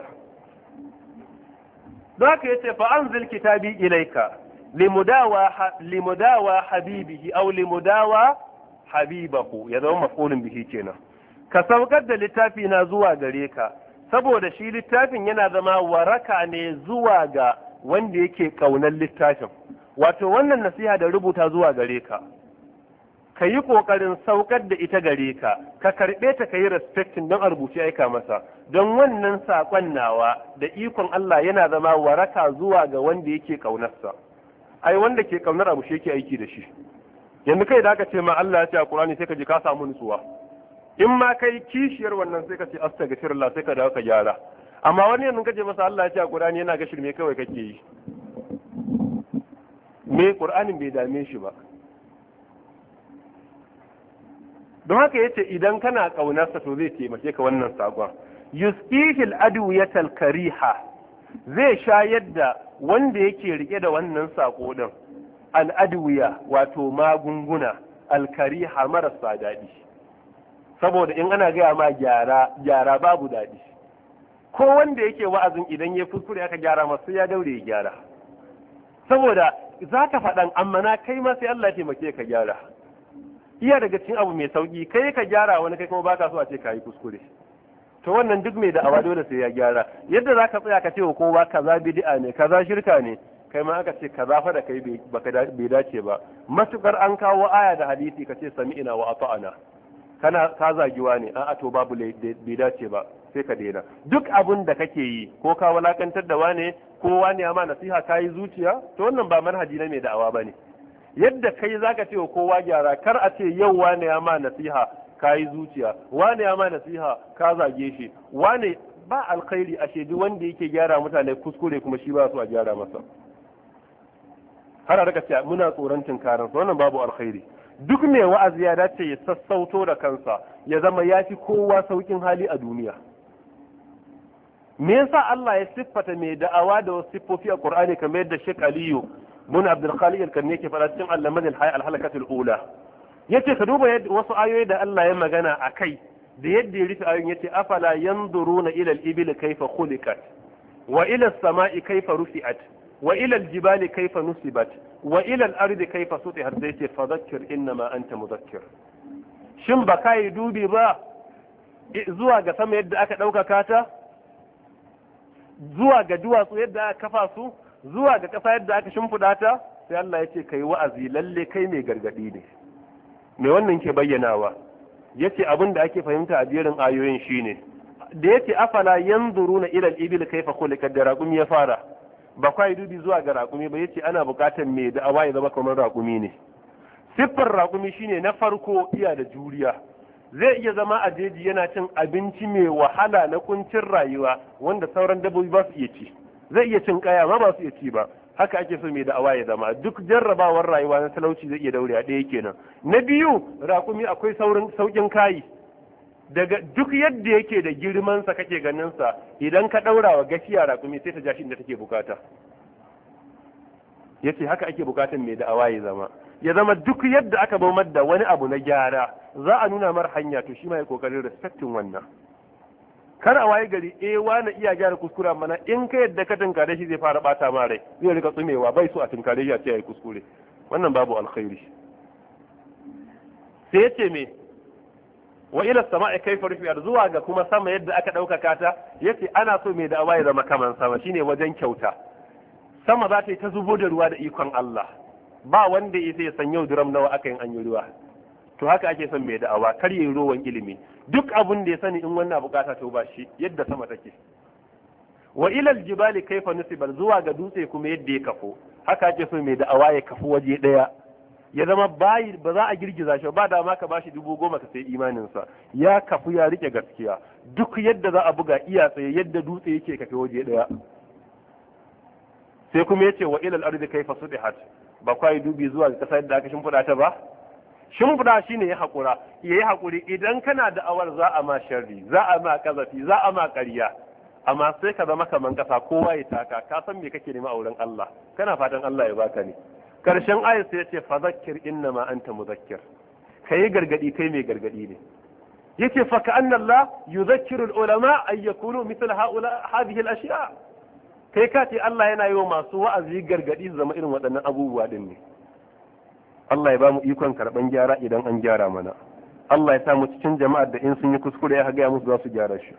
don haka yace fa anzil kitabi ilaika limudawa limudawa habibihi aw limudawa habibahu, ya zama maf'ulun bihi kenan. ka saukar da littafi na zuwa gare ka, saboda shi littafin yana zama waraka ne zuwa ga wanda yake kaunar littafin. wato wannan nasiha da rubuta zuwa gare ka, ka yi ƙoƙarin saukar da ita gare ka, ka karɓe ta ka yi respectin don a rubuce aika masa, don wannan saƙon nawa da ikon Allah yana zama waraka zuwa ga wanda yake ƙaunarsa. ai wanda ke ƙaunar abu shi yake aiki da shi. yanzu kai da aka ce ma Allah ya ce a Qur'ani sai ka ji ka samu nutsuwa, in ma kai kishiyar wannan sai ka ce astaghfirullah sai ka dawo ka gyara. amma wani yanzu kaje masa Allah ya ce a Qur'ani yana ga shirme kawai kake yi, me Qur'anin bai dame shi ba. don haka yace idan kana kaunarsa to zai taimake ka wannan sakon. yusqihil adwiyatal kariha, zai shayar da wanda yake rike da wannan sako din al adwiya, wato magunguna al kariha marasa daɗi. saboda in ana gaya ma gyara gyara babu daɗi, ko wanda yake wa'azin idan ya kuskure aka gyara masa ya daure ya gyara, saboda zaka faɗan amma na kai ma sai Allah ya taimake ka gyara. iya daga cikin abu mai sauki, kai ka gyara wani kai kuma baka so a ce kayi kuskure. to wannan duk mai da'awa dole sai ya gyara. yadda zaka tsaya ka ce wa kowa kaza bid'a ne kaza shirka ne, kai ma aka ce kaza fa da kai bai dace ba, matukar an kawo aya da hadisi ka ce sami'ina wa ata'ana, kana ka zagiwa ne a'a to babu bai dace ba sai ka daina. duk abun da kake yi ko ka walakantar da wane ko wani ya ma nasiha kayi zuciya, to wannan ba manhaji na mai da'awa bane. yadda kai zaka ce wa kowa gyara, kar a ce yau wane ya ma nasiha kayi zuciya, wane ya ma nasiha ka zage shi, wane ba alkhairi a shaidu wanda yake gyara mutane kuskure kuma shi ba su a gyara masa. har a rika ce muna tsoron tinkarin sa, wannan babu alkhairi. duk mai wa'azi ya dace ya sassauto da kansa, ya zama ya fi kowa saukin hali a duniya. me yasa Allah ya siffata mai da'awa da wasu siffofi a Qur'ani kamar yadda Sheikh Aliyu mun Abdul Khaliq al-Kanni yake fara cikin al-Laman al-Halakatul Ula, yace ka duba wasu ayoyi da Allah ya magana akai da yadda ya rufe ayoyin, yace afala yanzuruna ila al-ibli kayfa khuliqat wa ila as-sama'i kayfa rufi'at wa ila al-jibali kayfa nusibat wa ila al-ardi kayfa sutihat, sai yace fadhakkir innama anta mudhakkir. shin ba kai dubi ba zuwa ga sama yadda aka ɗaukaka ta, zuwa ga duwatsu yadda aka kafa su, zuwa ga ƙasa yadda aka shimfiɗa ta? sai Allah ya ce kai wa'azi, lalle kai mai gargaɗi ne. me wannan ke bayyanawa? yace abin da ake fahimta a jerin ayoyin shine da yace afala yanzuruna ila al-ibil kayfa khuliqat, da raqumi ya fara, ba kai dubi zuwa ga raqumi ba, yace ana buƙatar me da awaye zama kamar raqumi ne. siffar raqumi shine na farko iya da juriya, zai iya zama a jeji yana cin abinci mai wahala na kuncin rayuwa wanda sauran dabbobi ba su iya ci, zai iya cin kaya ma ba su iya ci ba. haka ake so mai da'awa ya zama, duk jarrabawar rayuwa na talauci zai iya daure a ɗaya kenan. na biyu, raƙumi akwai saurin saukin kayi, daga duk yadda yake da girman sa kake ganin sa, idan ka ɗaura wa gafiya raƙumi sai ta ja shi inda take bukata. yace haka ake bukatan mai da'awa ya zama, ya zama duk yadda aka bamar da wani abu na gyara za a nuna mar hanya, to shi ma ya kokarin respectin wannan. kar a waye gari eh wani iya gyara kuskure, mana in ka yadda ka tunkare shi zai fara bata ma rai, zai rika tsumewa bai so a tunkare shi a ce yayi kuskure, wannan babu alkhairi. sai yace me wa ila sama'i kayfa rufi'at, zuwa ga kuma sama yadda aka ɗaukaka ta, yace ana so mai da'awa ya zama kaman sama, shine wajen kyauta. sama za ta yi ta zubo da ruwa da ikon Allah, ba wanda ya sai san yau diram nawa aka yin an yi ruwa. to haka ake son mai da'awa, kar yi rowan ilimi, duk abun da ya sani in wannan bukata to ba shi yadda sama take. wa ilal jibali kaifa nusibar, zuwa ga dutse kuma yadda ya kafo, haka ake so mai da'awa ya kafu waje daya, ya zama bayi ba za a girgiza shi ba, dama ka bashi dubu goma ka sai imanin sa, ya kafu ya rike gaskiya, duk yadda za a buga iya tsaye yadda dutse yake kafe waje daya. sai kuma yace wa ilal ardi kaifa sudihat, ba kwai dubi zuwa ga kasa yadda aka shimfida ta ba, shimfiɗa shine ya haƙura yayi haƙuri idan kana da awar za a ma sharri za a ma kazafi za a ma ƙarya amma sai ka zama kaman kasa kowa ya taka ka san me kake nema a wurin Allah kana fatan Allah ya baka ne karshen ayat sai ya ce fadhakkir innama anta mudhakkir kai gargadi kai mai gargadi ne yace fa ka'anna Allah yudhakkiru al-ulama ay yakunu mithla haula hadhihi al-ashya kai ka ce Allah yana yi wa masu wa'azi gargadi zama irin waɗannan abubuwa din ne Allah ya ba mu ikon karban gyara idan an gyara mana Allah ya sa mu cikin jama'ar da in sun yi kuskure ya ga musu za su gyara shi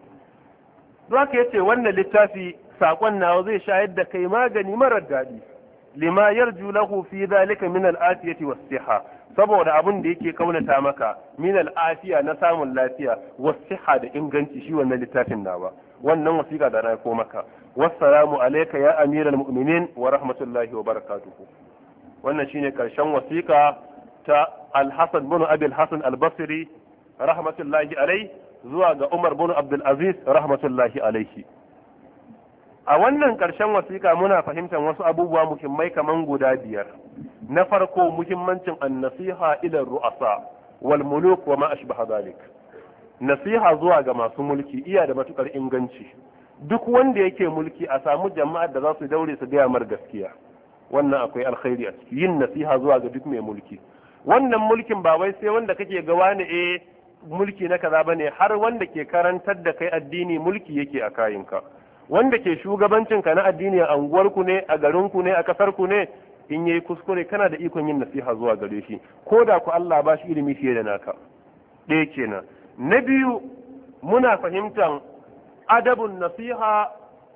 Zaka yace wannan littafi sakon nawa zai shayar da kai magani marar daɗi lima yarju lahu fi dhalika min al-afiyati was-siha saboda abin da yake kaunata maka min al-afiya na samun lafiya was-siha da inganci shi wannan littafin nawa wannan wasiƙa da na ko maka wassalamu alayka ya amiral mu'minin wa rahmatullahi wa barakatuhu wannan shine karshen wasiƙa ta al-Hasan bin Abi al-Hasan al-Basri rahmatullahi alayhi zuwa ga Umar bin Abdul Aziz rahmatullahi alaihi a wannan ƙarshen wasiƙa muna fahimtar wasu abubuwa muhimmai kaman guda biyar na farko muhimmancin an-nasiha ila ru'asa wal muluk wa ma ashbaha dhalik nasiha zuwa ga masu mulki iya da matukar inganci duk wanda yake mulki a samu jama'ar da za su daure su gaya mar gaskiya wannan akwai alkhairi a ciki yin nasiha zuwa ga duk mai mulki wannan mulkin ba wai sai wanda kake ga wani eh mulki na kaza bane har wanda ke karantar da kai addini mulki yake a kayinka wanda ke shugabancin ka na addini a anguwarku ne a garinku ne a kasarku ne in yayi kuskure kana da ikon yin nasiha zuwa gare shi ko da ku Allah ba shi ilimi fiye da naka ɗaya kenan na biyu muna fahimtar adabun nasiha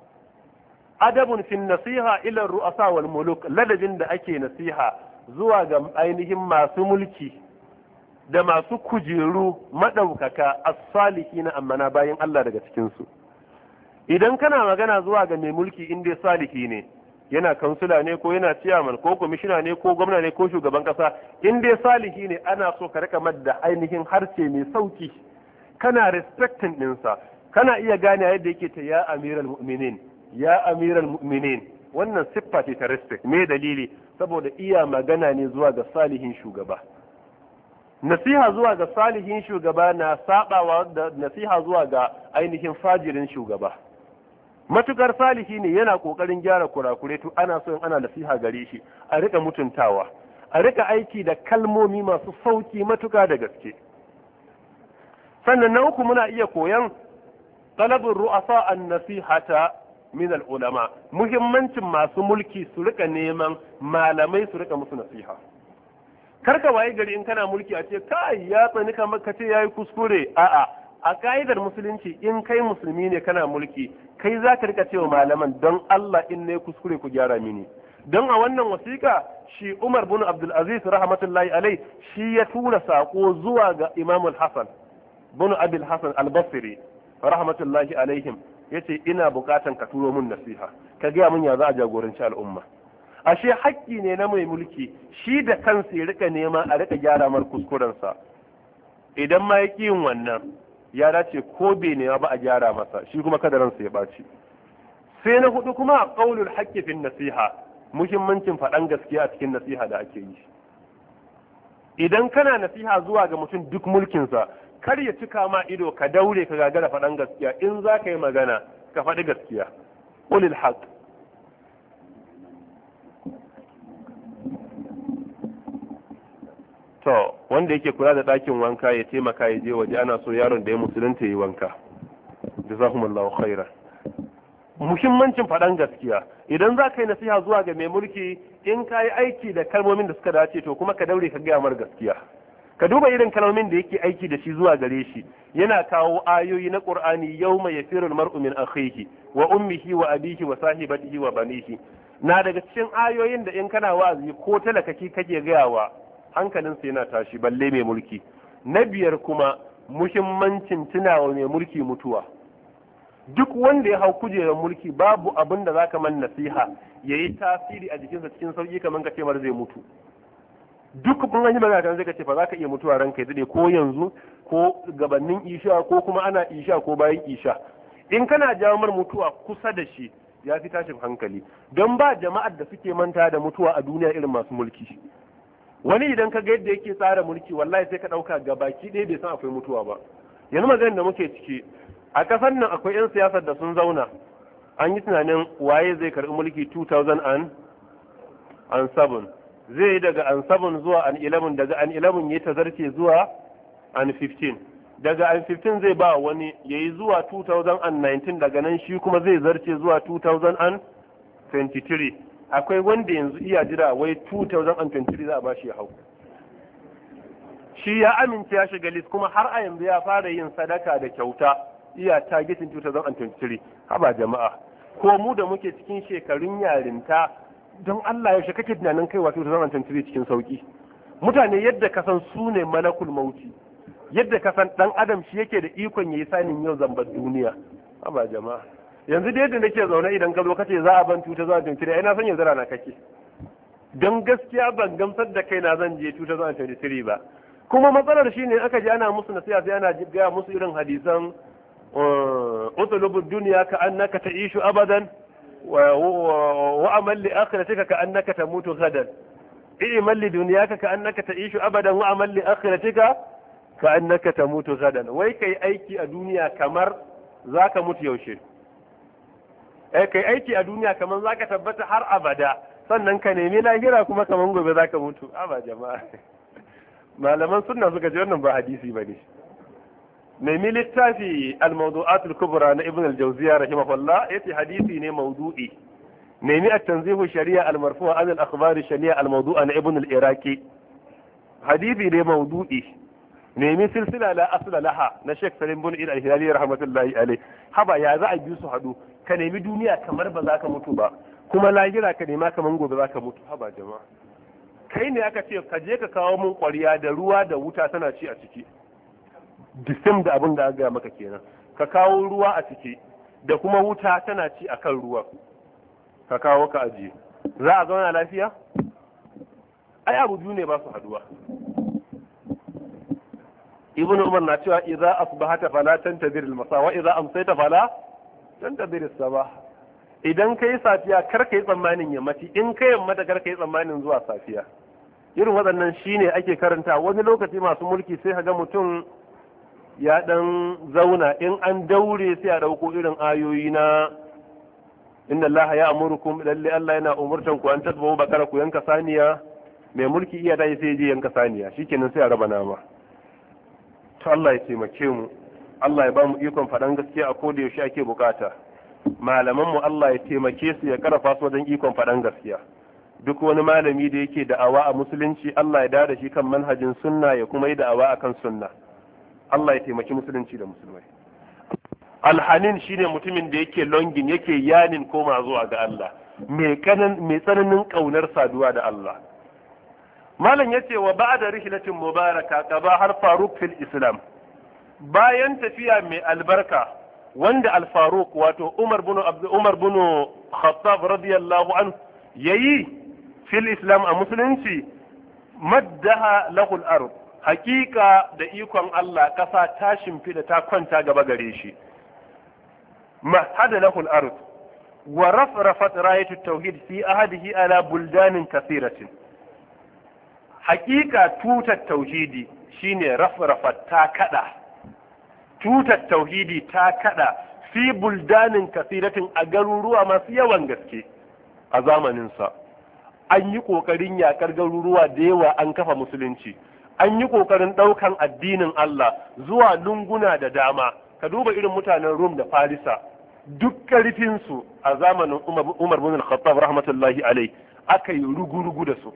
adabun fi nasiha ila ru'asa wal muluk ladabin da ake nasiha zuwa ga ainihin masu mulki da masu kujeru maɗaukaka as-salihi na amana bayan Allah daga cikinsu idan kana magana zuwa ga mai mulki in dai salihi ne yana kansula ne ko yana ciyaman ko komishina ne ko gwamna ne ko shugaban kasa in dai salihi ne ana so ka rika madda ainihin harshe mai sauki kana respecting ɗinsa kana iya gane yadda yake ta ya amiral mu'minin ya amiral mu'minin wannan siffa ce ta respect me dalili saboda iya magana ne zuwa ga salihin shugaba nasiha zuwa ga salihin shugaba na sabawa da nasiha zuwa ga ainihin fajirin shugaba matukar salihi ne yana kokarin gyara kurakure to ana so in ana nasiha gare shi a rika mutuntawa a rika aiki da kalmomi masu sauki matuka da gaske sannan na uku muna iya koyan talabur ru'asa an-nasihata min al-ulama muhimmancin masu mulki su rika neman malamai su rika musu nasiha karka waye gari in kana mulki a ce kai ya tsani kamar ka ce yayi kuskure a'a a ka'idar musulunci in kai musulmi ne kana mulki kai za ka rika cewa malaman don Allah in ne kuskure ku gyara mini don a wannan wasiƙa shi Umar bin Abdul Aziz rahmatullahi alai shi ya tura sako zuwa ga Imam al-Hasan bin Abi al-Hasan al-Basri rahmatullahi alaihim yace ina bukatan ka turo mun nasiha ka ga mun ya za a jagoranci al'umma ashe haƙƙi ne na mai mulki shi da kansa ya rika nema a rika gyara mar kuskurensa idan ma ya yin wannan ya dace ko bai nema ba a gyara masa shi kuma kada ransa ya ɓaci sai na hudu kuma qaulul haqqi fin nasiha muhimmancin faɗan gaskiya a cikin nasiha da ake yi idan kana nasiha zuwa ga mutum duk mulkinsa kar ya cika ma ido ka daure ka gagara faɗan gaskiya in za ka yi magana ka faɗi gaskiya qulil haqq to wanda yake kula da ɗakin wanka ya taimaka ya je waje ana so yaron da ya musulunta yi wanka jazakumullahu khairan muhimmancin faɗan gaskiya idan za ka yi nasiha zuwa ga mai mulki in ka yi aiki da kalmomin da suka dace to kuma ka daure ka gaya mar gaskiya ka duba irin kalmomin da yake aiki da shi zuwa gare shi yana kawo ayoyi na qur'ani yawma yafiru al-mar'u min akhihi wa ummihi wa abihi wa sahibatihi wa banihi na daga cikin ayoyin da in kana wa'azi ko talakaki kake gayawa hankalinsa yana tashi balle mai mulki na biyar kuma muhimmancin tunawa mai mulki mutuwa duk wanda ya hau kujerar mulki babu abin da zaka man nasiha yayi tasiri a jikinsa cikin sauki kamar ka ce mar zai mutu duk mun yi magana kan zai kace fa zaka iya mutuwa ranka ya dade ko yanzu ko gabanin isha ko kuma ana isha ko bayan isha in kana jawo mar mutuwa kusa da shi ya fi tashin hankali don ba jama'ar da suke manta da mutuwa a duniya irin masu mulki wani idan ka ga yadda yake tsara mulki wallahi sai ka dauka gabaki ɗaya bai san akwai mutuwa ba. Yanzu maganar da muke ciki a kasar nan akwai yan siyasar da sun zauna an yi tunanin waye zai karɓi mulki two thousand seven zai yi daga an seven zuwa an eleven, daga an eleven ya tazarce zuwa an fifteen, daga an fifteen zai ba wani yayi zuwa two thousand nineteen, daga nan shi kuma zai zarce zuwa two thousand twenty-three. akwai wanda yanzu iya jira wai two thousand twenty-three za a bashi ya hau. Shi ya amince ya shiga list kuma har a yanzu ya fara yin sadaka da kyauta iya targeting two thousand twenty-three. Haba jama'a, ko mu da muke cikin shekarun yarinta don Allah yaushe kake tunanin kaiwa two thousand twenty-three cikin sauki? Mutane yadda ka san su ne malakul mauti, yadda ka san dan adam shi yake da ikon yayi sanin yau zambar duniya. Haba jama'a, yanzu da yadda nake zaune idan ka zo kace za a ban two thousand twenty-three ai na san yanzu rana kake. Don gaskiya ban gamsar da kaina zan je two thousand twenty-three ba. Kuma matsalar shine aka ji ana musu nasiha sai ana gaya musu irin hadisan utlubud dunya ka annaka ta'ishu abadan wa amal li akhiratika ka annaka tamutu ghadan. i'mal li dunyaka ka annaka ta'ishu abadan wa amal li akhiratika ka annaka tamutu ghadan. Wai kai aiki a duniya kamar zaka mutu yaushe. Eh kai aiki a duniya kamar zaka tabbata har abada, sannan ka nemi lahira kuma kamar gobe zaka mutu. Aba jama'a, malaman sunna suka ce wannan ba hadisi bane. Nemi littafi al-mawdu'at al-kubra na Ibn al-Jawziyya rahimahullah yace hadisi ne mawdu'i. Nemi at-tanzihu shari'a al-marfu'a an al-akhbar shari'a al-mawdu'a na Ibn al-Iraqi, hadisi ne mawdu'i. Nemi silsila la asla laha na Sheikh Salim bin Id al-Hilali rahmatullahi alayh. Haba ya za a bi su hadu? Ka nemi duniya kamar ba za ka mutu ba, kuma lahira ka nema kamar gobe za ka mutu. Haba jama'a, kai ne aka ce ka je ka kawo mun ƙwarya da ruwa da wuta tana ci a ciki, disim da abin da aka gaya maka kenan. Ka kawo ruwa a ciki da kuma wuta tana ci a kan ruwa, ka kawo ka ajiye, za a zauna lafiya? Ai abu biyu ne ba su haduwa. Ibn Umar na cewa idza asbahata fala tantadir al-masa wa idza amsayta fala tantadir as-sabah. Idan kai safiya kar kai tsammanin yammaci, in kai yamma da kar kai tsammanin zuwa safiya. Irin waɗannan shine ake karanta. Wani lokaci masu mulki sai kaga mutum ya dan zauna, in an daure sai a dauko irin ayoyi na inna Allah ya amurukum, lalle Allah yana umurtan ku an tasbahu bakara ku yanka saniya. Mai mulki iya dai sai je yanka saniya, shikenan sai a raba nama. To Allah ya taimake mu, Allah ya ba mu ikon faɗan gaskiya a koda yaushe ake bukata. Malaman mu Allah ya taimake su ya karafa su wajen ikon faɗan gaskiya. Duk wani malami da yake da'awa a musulunci Allah ya dada shi kan manhajin sunna ya kuma yi da'awa akan sunna. Allah ya taimaki musulunci da musulmai. Alhanin shine mutumin da yake longin, yake yanin koma zuwa ga Allah, mai kanan mai tsananin kaunar saduwa da Allah. Malam yace wa ba'da rihlatin mubaraka qaba har Faruq fil Islam. Bayan tafiya mai albarka wanda al-Faruq wato Umar bin Abd Umar bin Khattab radiyallahu anhu yayi fil Islam a musulunci, maddaha lahu al-ard. Hakika da ikon Allah kasa ta shimfida ta kwanta gaba gare shi. Mahada lahu al-ard wa rafrafat rayatu tauhid fi ahadihi ala buldanin kathiratin. Hakika tutar tauhidi shine rafrafat ta kada. Tutar tauhidi ta kada fi buldanin kathiratin a garuruwa masu yawan gaske a zamanin sa. An yi kokarin yakar garuruwa da yawa, an kafa musulunci. An yi ƙoƙarin ɗaukan addinin Allah zuwa lunguna da dama. Ka duba irin mutanen Rum da Farisa, duk ƙarfinsu a zamanin Umar bin Al-Khattab rahmatullahi alai aka yi rugu-rugu da su.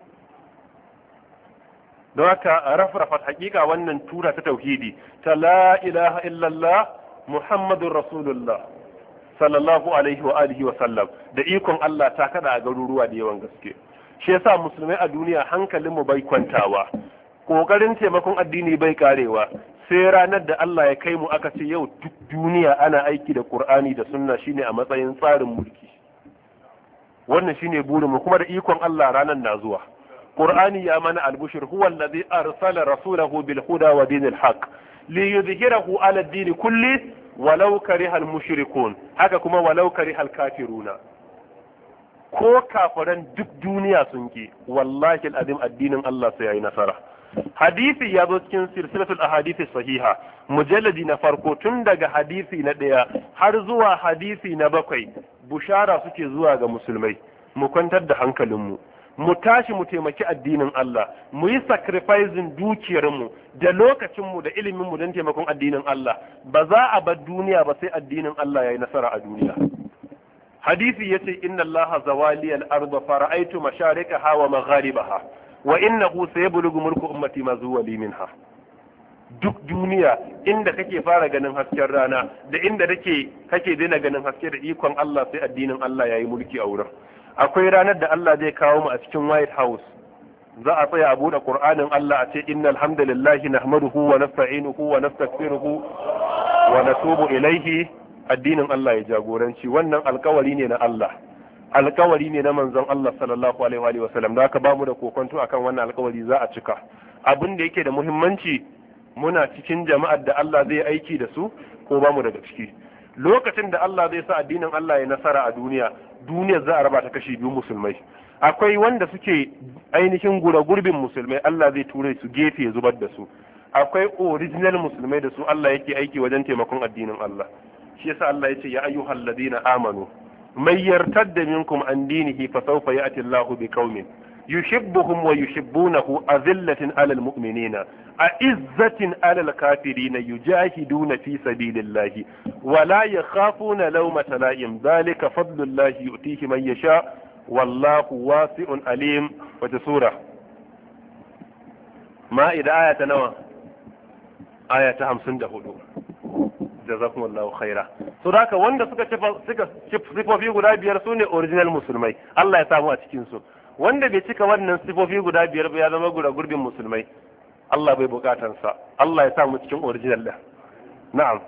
Don haka rafrafat hakika wannan tura ta tauhidi ta la ilaha illallah Muhammadun Rasulullah sallallahu alaihi wa alihi wa sallam da ikon Allah ta kada a garuruwa da yawan gaske. Shi yasa musulmai a duniya hankalinmu bai kwantawa. Kokarin taimakon addini bai karewa sai ranar da Allah ya kai mu aka ce yau duk duniya ana aiki da Qur'ani da Sunna shine a matsayin tsarin mulki. Wannan shine burin mu kuma da ikon Allah ranar na zuwa. Qur'ani ya mana albushir huwa allazi arsala rasulahu bil huda wa dinil haqq li yudhhirahu ala ad-din kulli walau karihal mushrikun, haka kuma walau karihal kafiruna. ko kafiran duk duniya sun ki wallahi alazim addinin Allah sai yayi nasara. Hadisi ya zo cikin silsilatul ahadith sahiha mujalladi na farko tun daga hadisi na ɗaya har zuwa hadisi na bakwai bushara suke zuwa ga musulmai mu kwantar da hankalinmu mu tashi mu taimaki addinin Allah mu yi sacrificing dukiyarmu da lokacinmu da iliminmu don taimakon addinin Allah ba za a bar duniya ba sai addinin Allah ya yi nasara a duniya. Hadisi yace inna Allah zawali al-ardh fara'aytu mashariqaha wa magharibaha wa innahu sayablugu mulku ummati ma zuwa li minha. Duk duniya inda kake fara ganin hasken rana da inda kake kake daina ganin haske da ikon Allah sai addinin Allah yayi mulki a wurin. Akwai ranar da Allah zai kawo mu a cikin White House za a tsaya a buɗe Qur'anin Allah a ce innal hamdalillahi nahmaduhu wa nasta'inuhu wa nastaghfiruhu wa natubu ilayhi. Addinin Allah ya jagoranci wannan alkawari ne na Allah, alkawari ne na manzon Allah sallallahu alaihi wa sallam. Da haka bamu da kokonto akan wannan alkawari za a cika. Abin da yake da muhimmanci muna cikin jama'ar da Allah zai aiki da su ko bamu daga ciki. Lokacin da Allah zai sa addinin Allah ya nasara a duniya, duniyar za a raba ta kashi biyu musulmai. Akwai wanda suke ainihin gura gurbin musulmai Allah zai ture su gefe ya zubar da su. Akwai original musulmai da su Allah yake aiki wajen taimakon addinin Allah. Shi yasa Allah yace ya ayyuhal ladina amanu may yartadda minkum an dinihi fa sawfa ya'ti Allahu biqaumin yuhibbuhum wa yuhibbunahu azillatin 'alal mu'minina a'izzatin 'alal kafirina yujahiduna fi sabilillahi wa la yakhafuna lawmata la'im dhalika fadlullahi yu'tihi man yasha wallahu wasi'un alim. Wata sura Ma'ida aya ta nawa? Aya ta hamsin da hudu. Jazakumullahu khaira. So haka wanda suka suka sifofi guda biyar sune original musulmai. Allah ya samu a cikin su. Wanda bai cika wannan sifofi guda biyar ba ya zama gura gurbin musulmai. Allah bai bukatan sa. Allah ya samu cikin original da. Na'am.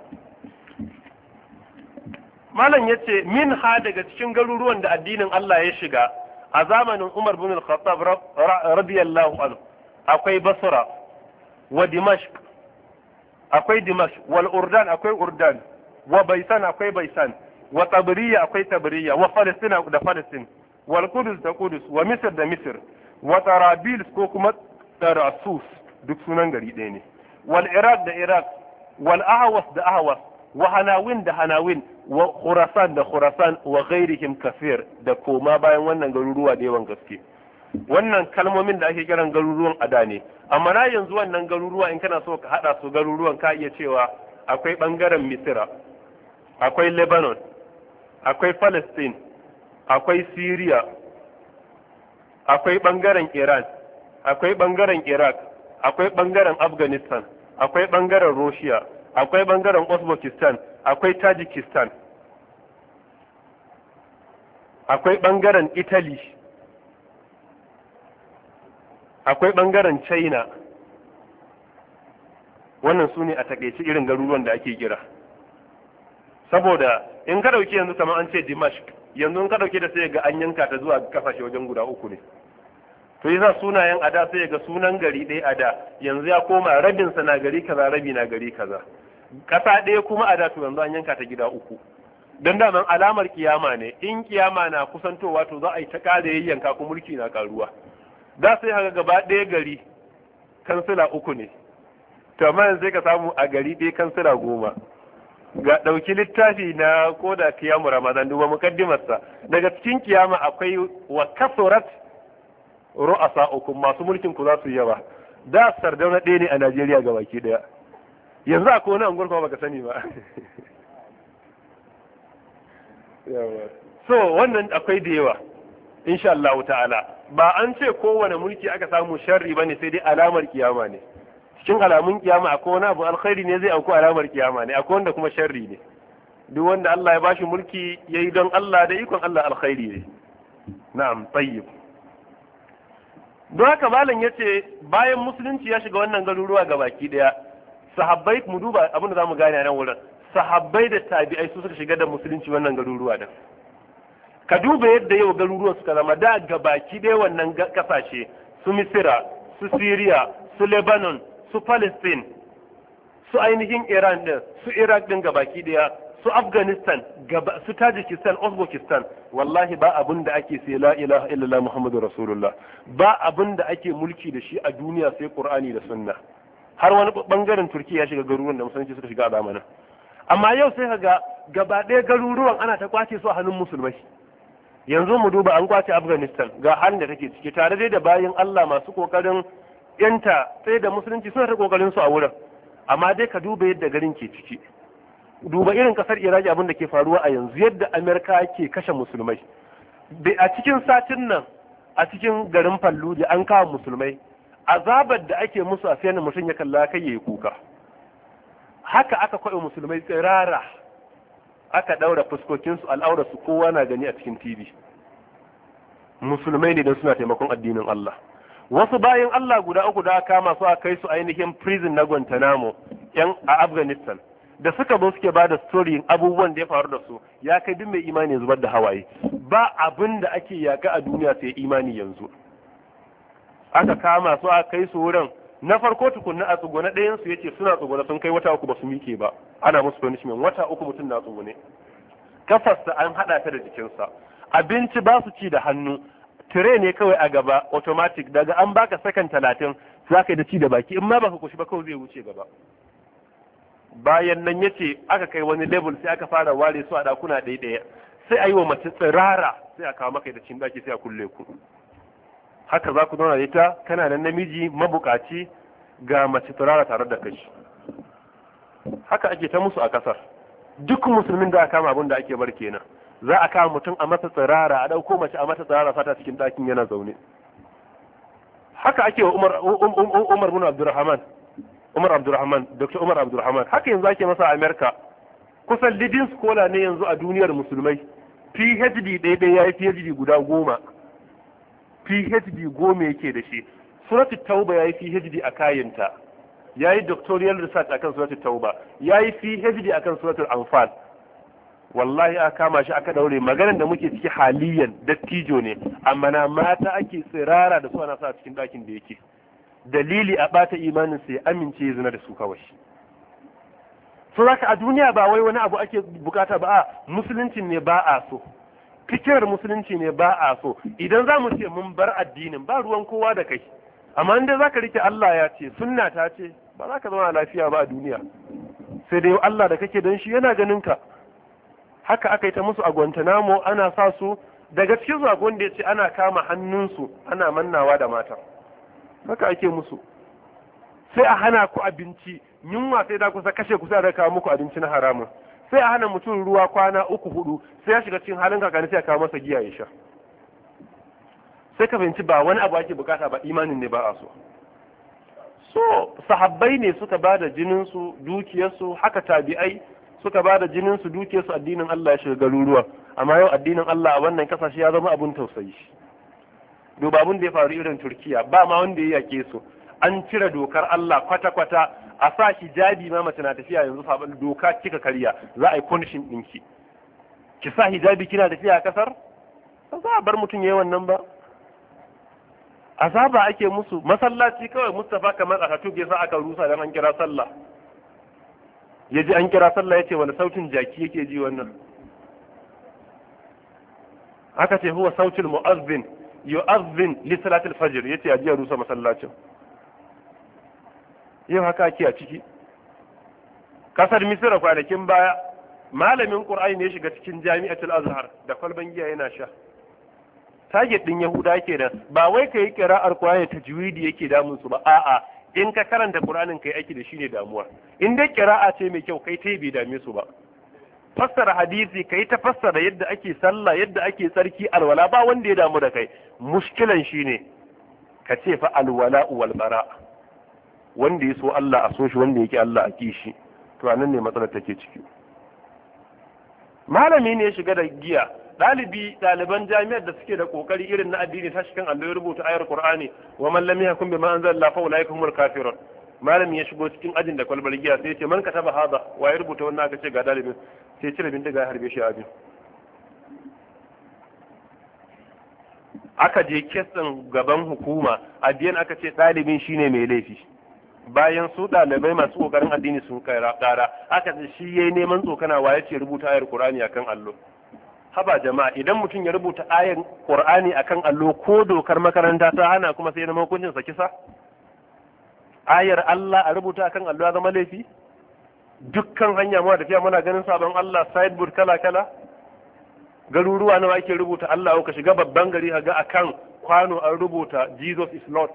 Malam yace min ha daga cikin garuruwan da addinin Allah ya shiga a zamanin Umar bin Al-Khattab radiyallahu anhu akwai Basra wa Dimashq akwai Dimash wal Urdan akwai Urdan wa Baisan akwai Baisan wa Tabriya akwai Tabriya wa Palestina da Palestine wal Qudus da Qudus wa Misr da Misr wa Tarabil ko kuma Tarasus duk sunan gari ɗaya ne wal Iraq da Iraq wal Ahwas da Ahwas wa Hanawin da Hanawin wa Khurasan da Khurasan wa ghairihim kafir da koma bayan wannan garuruwa da yawan gaske. Wannan kalmomin da ake kiran garuruwan ada ne amma na yanzu wannan garuruwa in kana so ka hada su garuruwan ka iya cewa akwai bangaren Misira, akwai Lebanon, akwai Palestine, akwai Syria, akwai bangaren Iran, akwai bangaren Iraq, akwai bangaren Afghanistan, akwai bangaren Russia, akwai bangaren Uzbekistan, akwai Tajikistan, akwai bangaren Italy, akwai bangaren China. Wannan su ne a takaice irin garuruwan da ake kira. Saboda in ka dauki yanzu kamar an ce Dimashq, yanzu in ka dauke da sai ga an yanka ta zuwa kasashe wajen guda uku ne. To yasa sunayen ada sai ga sunan gari ɗaya ada yanzu ya koma rabin sa na gari kaza rabi na gari kaza. Kasa ɗaya kuma ada to yanzu an yanka ta gida uku. Dan daman alamar kiyama ne, in kiyama na kusantowa to za a yi ta ƙara yayyanka ku mulki na karuwa. Da sai haka gaba ɗaya gari kansila uku ne. To amma yanzu sai ka samu a gari ɗaya kansila goma. Ga ɗauki littafi na koda kiyamu Ramadan duba mukaddimarsa daga cikin kiyama akwai wa kasurat ru'asa uku masu mulkin ku za su yawa. Da Sardauna ɗaya ne a Najeriya ga baki ɗaya. Yanzu akwai wani anguwar kuma baka sani ba. So wannan akwai da yawa insha Allah ta'ala. Ba an ce kowane mulki aka samu sharri bane sai dai alamar kiyama ne. Cikin alamun kiyama akwai wani abu alkhairi ne zai auku alamar kiyama ne, akwai wanda kuma sharri ne. Duk wanda Allah ya bashi mulki yayi don Allah da ikon Allah alkhairi ne. Na'am, tayyib. Don haka malam yace bayan musulunci ya shiga wannan garuruwa gabaki daya, sahabbai mu duba abin da zamu gane a nan wurin. Sahabbai da tabi'ai su suka shiga da musulunci wannan garuruwa da. Ka duba yadda yau garuruwan suka zama da gabaki daya wannan kasashe su Misira, su Syria, su Lebanon, su Palestine, su ainihin Iran din, su Iraq din gabaki daya su Afghanistan gaba su Tajikistan, Uzbekistan, wallahi ba abin da ake sai la ilaha illallah Muhammadu Rasulullah, ba abin da ake mulki da shi a duniya sai Qur'ani da Sunna. Har wani bangaren Turkiya ya shiga garuruwan da musulunci suka shiga a zamanin. Amma yau sai kaga gaba ɗaya garuruwan ana ta kwace su a hannun musulmai. Yanzu mu duba an kwace Afghanistan ga halin da take ciki, tare dai da bayin Allah masu kokarin yanta sai da musulunci suna ta kokarin su a wurin. Amma dai ka duba yadda garin ke ciki. Duba irin kasar Iraki abin da ke faruwa a yanzu, yadda Amerika ke kashe musulmai. A cikin satin nan a cikin garin Fallujah an kawo musulmai, azabar da ake musu a sayan mutum ya kalla kai yayi kuka. Haka aka kwaɓe musulmai tsirara, aka ɗaura fuskokinsu al'aurarsu kowa na gani a cikin T V. Musulmai ne don suna taimakon addinin Allah. Wasu bayan Allah guda uku da aka kama su a kai su ainihin prison na Guantanamo yan a Afghanistan. Da suka zo suke ba da story abubuwan da ya faru da su, ya kai duk mai imani zubar da hawaye. Ba abin da ake yaka a duniya sai imani yanzu. Aka kama su a kai su wurin, na farko tukunna a tsugune ɗayan su yace suna tsugune sun kai wata uku ba su mike ba, ana musu punishment wata uku mutum na tsugune. Kafarsa an haɗa ta da jikinsa, abinci ba su ci da hannu, tire ne kawai a gaba automatic, daga an baka sakan talatin za ka yi da ci da baki, in ma baka kushi ba kawai zai wuce gaba. Bayan nan yace aka kai wani level sai aka fara ware su a ɗakuna ɗaya ɗaya, sai a yi wa mace tsirara sai a kawo maka da cin ɗaki sai a kulle ku. Haka za ku zauna da ita, kana nan namiji mabukaci ga mace turara tare da kai. Haka ake ta musu a kasar. Duk musulmin da aka kama abin da ake bar kenan. Za a kama mutum a masa tsirara, a ɗauko mace a masa tsirara fata cikin ɗakin yana zaune. Haka ake wa Umar Umar bin Abdurrahman. Umar Abdurrahman, Doctor Umar Abdurrahman. Haka yanzu ake masa a America. Kusan leading scholar ne yanzu a duniyar musulmai. P H D ɗaya ɗaya ya yi P H D guda goma. P H D goma yake da shi. Suratu Tauba ya yi P H D a kayanta. Ya yi doctoral research akan Suratu Tauba. Ya yi P H D akan Suratul Anfal. Wallahi aka kama shi aka daure, maganar da muke ciki haliyan dattijo ne, amma na mata ake tsirara da su ana sa cikin ɗakin da yake. Dalili a ɓata imanin sai amince ya zina da su kawai. So zaka a duniya ba wai wani abu ake bukata ba, a musuluncin ne ba a so. Fikirar musulunci ne ba a so. Idan za mu ce mun bar addinin ba ruwan kowa da kai, amma inda za ka rike Allah ya ce sunna ta ce ba za ka zama lafiya ba a duniya. Sai dai Allah da kake don shi yana ganin ka. Haka aka yi ta musu a Guantanamo, ana sa su daga cikin su akwai wanda ya ce ana kama hannunsu ana mannawa da mata. Haka ake musu. Sai a hana ku abinci, yunwa sai da kusa kashe kusa da kawo muku abinci na haramun. Sai a hana mutum ruwa kwana uku hudu, sai ya shiga cikin halin kakani sai a kawo masa giya ya sha. Sai ka fahimci ba wani abu ake bukata ba, imanin ne ba a so. So sahabbai ne suka ba da jininsu, dukiyarsu, haka tabi'ai suka ba da jininsu, dukiyarsu, addinin Allah ya shiga garuruwa. Amma yau addinin Allah a wannan kasashe ya zama abun tausayi. Duba abun da ya faru irin Turkiya, ba ma wanda ya yake su. An cire dokar Allah kwata-kwata, a sa hijabi ma mace na tafiya yanzu sabon doka kika karya, za a yi punishing ɗinki. Ki sa hijabi kina tafiya a kasar? Ba za a bar mutum yayi wannan ba. Azaba ake musu, masallaci kawai Mustafa kamar a tuge sa aka rusa dan an kira sallah. Ya ji an kira sallah ya ce wani sautin jaki yake ji wannan. Aka ce huwa sautin mu'azzin yu'azzin li salatil fajr, yace a jiya rusa masallacin. Yau haka ake a ciki. Kasar Misira kwanakin baya malamin Qur'ani ne shiga cikin Jami'atul Azhar da kwalban giya yana sha. Target din Yahuda yake da ba wai kai qira'ar Qur'ani tajwidi yake damun su ba, a'a in ka karanta Qur'anin kai aiki da shi ne damuwa. In dai qira'a ce mai kyau kai tai bai dame su ba. Fassara hadisi kai ta fassara yadda ake sallah, yadda ake tsarki, alwala, ba wanda ya damu da kai. Mushkilan shine ka ce fa alwala wal bara. Wanda ya so Allah a so shi, wanda yake Allah a kishi. To anan ne matsalar take ciki. Malami ne ya shiga da giya, dalibi daliban jami'ar da suke da kokari irin na addini ta cikin Allah ya rubuta ayar Qur'ani, wa man lam yahkum bima anzala fa ulaika humul kafirun. Malami ya shigo cikin ajin da kwalbar giya sai ya ce man kataba hada, wa ya rubuta wannan, aka ce ga dalibin, sai cire bindiga ya harbe shi a abin. Aka je kesin gaban hukuma, a biyan aka ce dalibin shine mai laifi. bayan su ɗalibai masu ƙoƙarin addini sun ƙara aka ce shi yayi neman tsokana wa yace rubuta ayar Qur'ani akan allo. Haba jama'a, idan mutum ya rubuta ayar Qur'ani akan allo ko dokar makaranta ta hana kuma sai na hukuncin sa kisa? Ayar Allah a rubuta akan allo ya zama laifi? Dukkan hanya mu tafiya muna ganin sabon Allah sideboard kala kala. Garuruwa nawa ake rubuta Allah, ka shiga babban gari ga akan kwano an rubuta Jesus is Lord.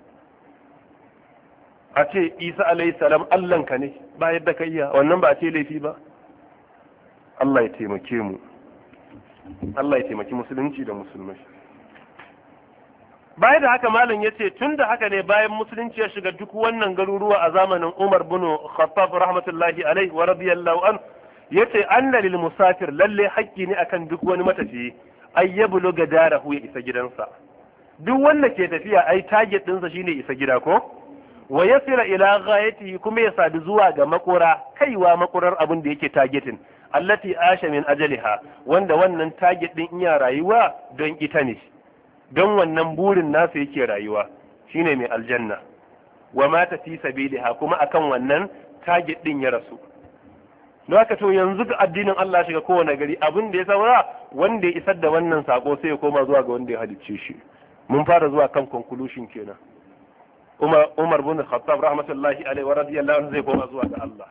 A ce Isa alayhi salam Allahnka ne, ba yadda ka iya, wannan ba a ce laifi ba. Allah ya taimake mu, Allah ya taimaki musulunci da musulmai. Bayan da haka malam ya ce tun da haka ne bayan musulunci ya shiga duk wannan garuruwa a zamanin Umar bin Khattab rahmatullahi alaihi wa radiyallahu an, yace anna lil musafir lalle haƙƙi ne akan duk wani matafiyi ay yabluga darahu ya isa gidansa. Duk wanda ke tafiya ai target ɗinsa shine isa gida ko? Wa yasira ila ghayatihi kuma ya sadu zuwa ga makura, kaiwa makurar abin da yake targetin allati asha min ajaliha, wanda wannan target din iya rayuwa don ita ne, don wannan burin nasa yake rayuwa, shine mai aljanna. Wa mata fi sabiliha, kuma akan wannan target din ya rasu. Don haka to yanzu ga addinin Allah shiga kowane gari, abin da ya saura wanda ya isar da wannan sako sai ya koma zuwa ga wanda ya halicce shi. Mun fara zuwa kan conclusion kenan. Umar Umar bin Khattab rahmatullahi alaihi wa radiyallahu anhu zai koma zuwa ga Allah.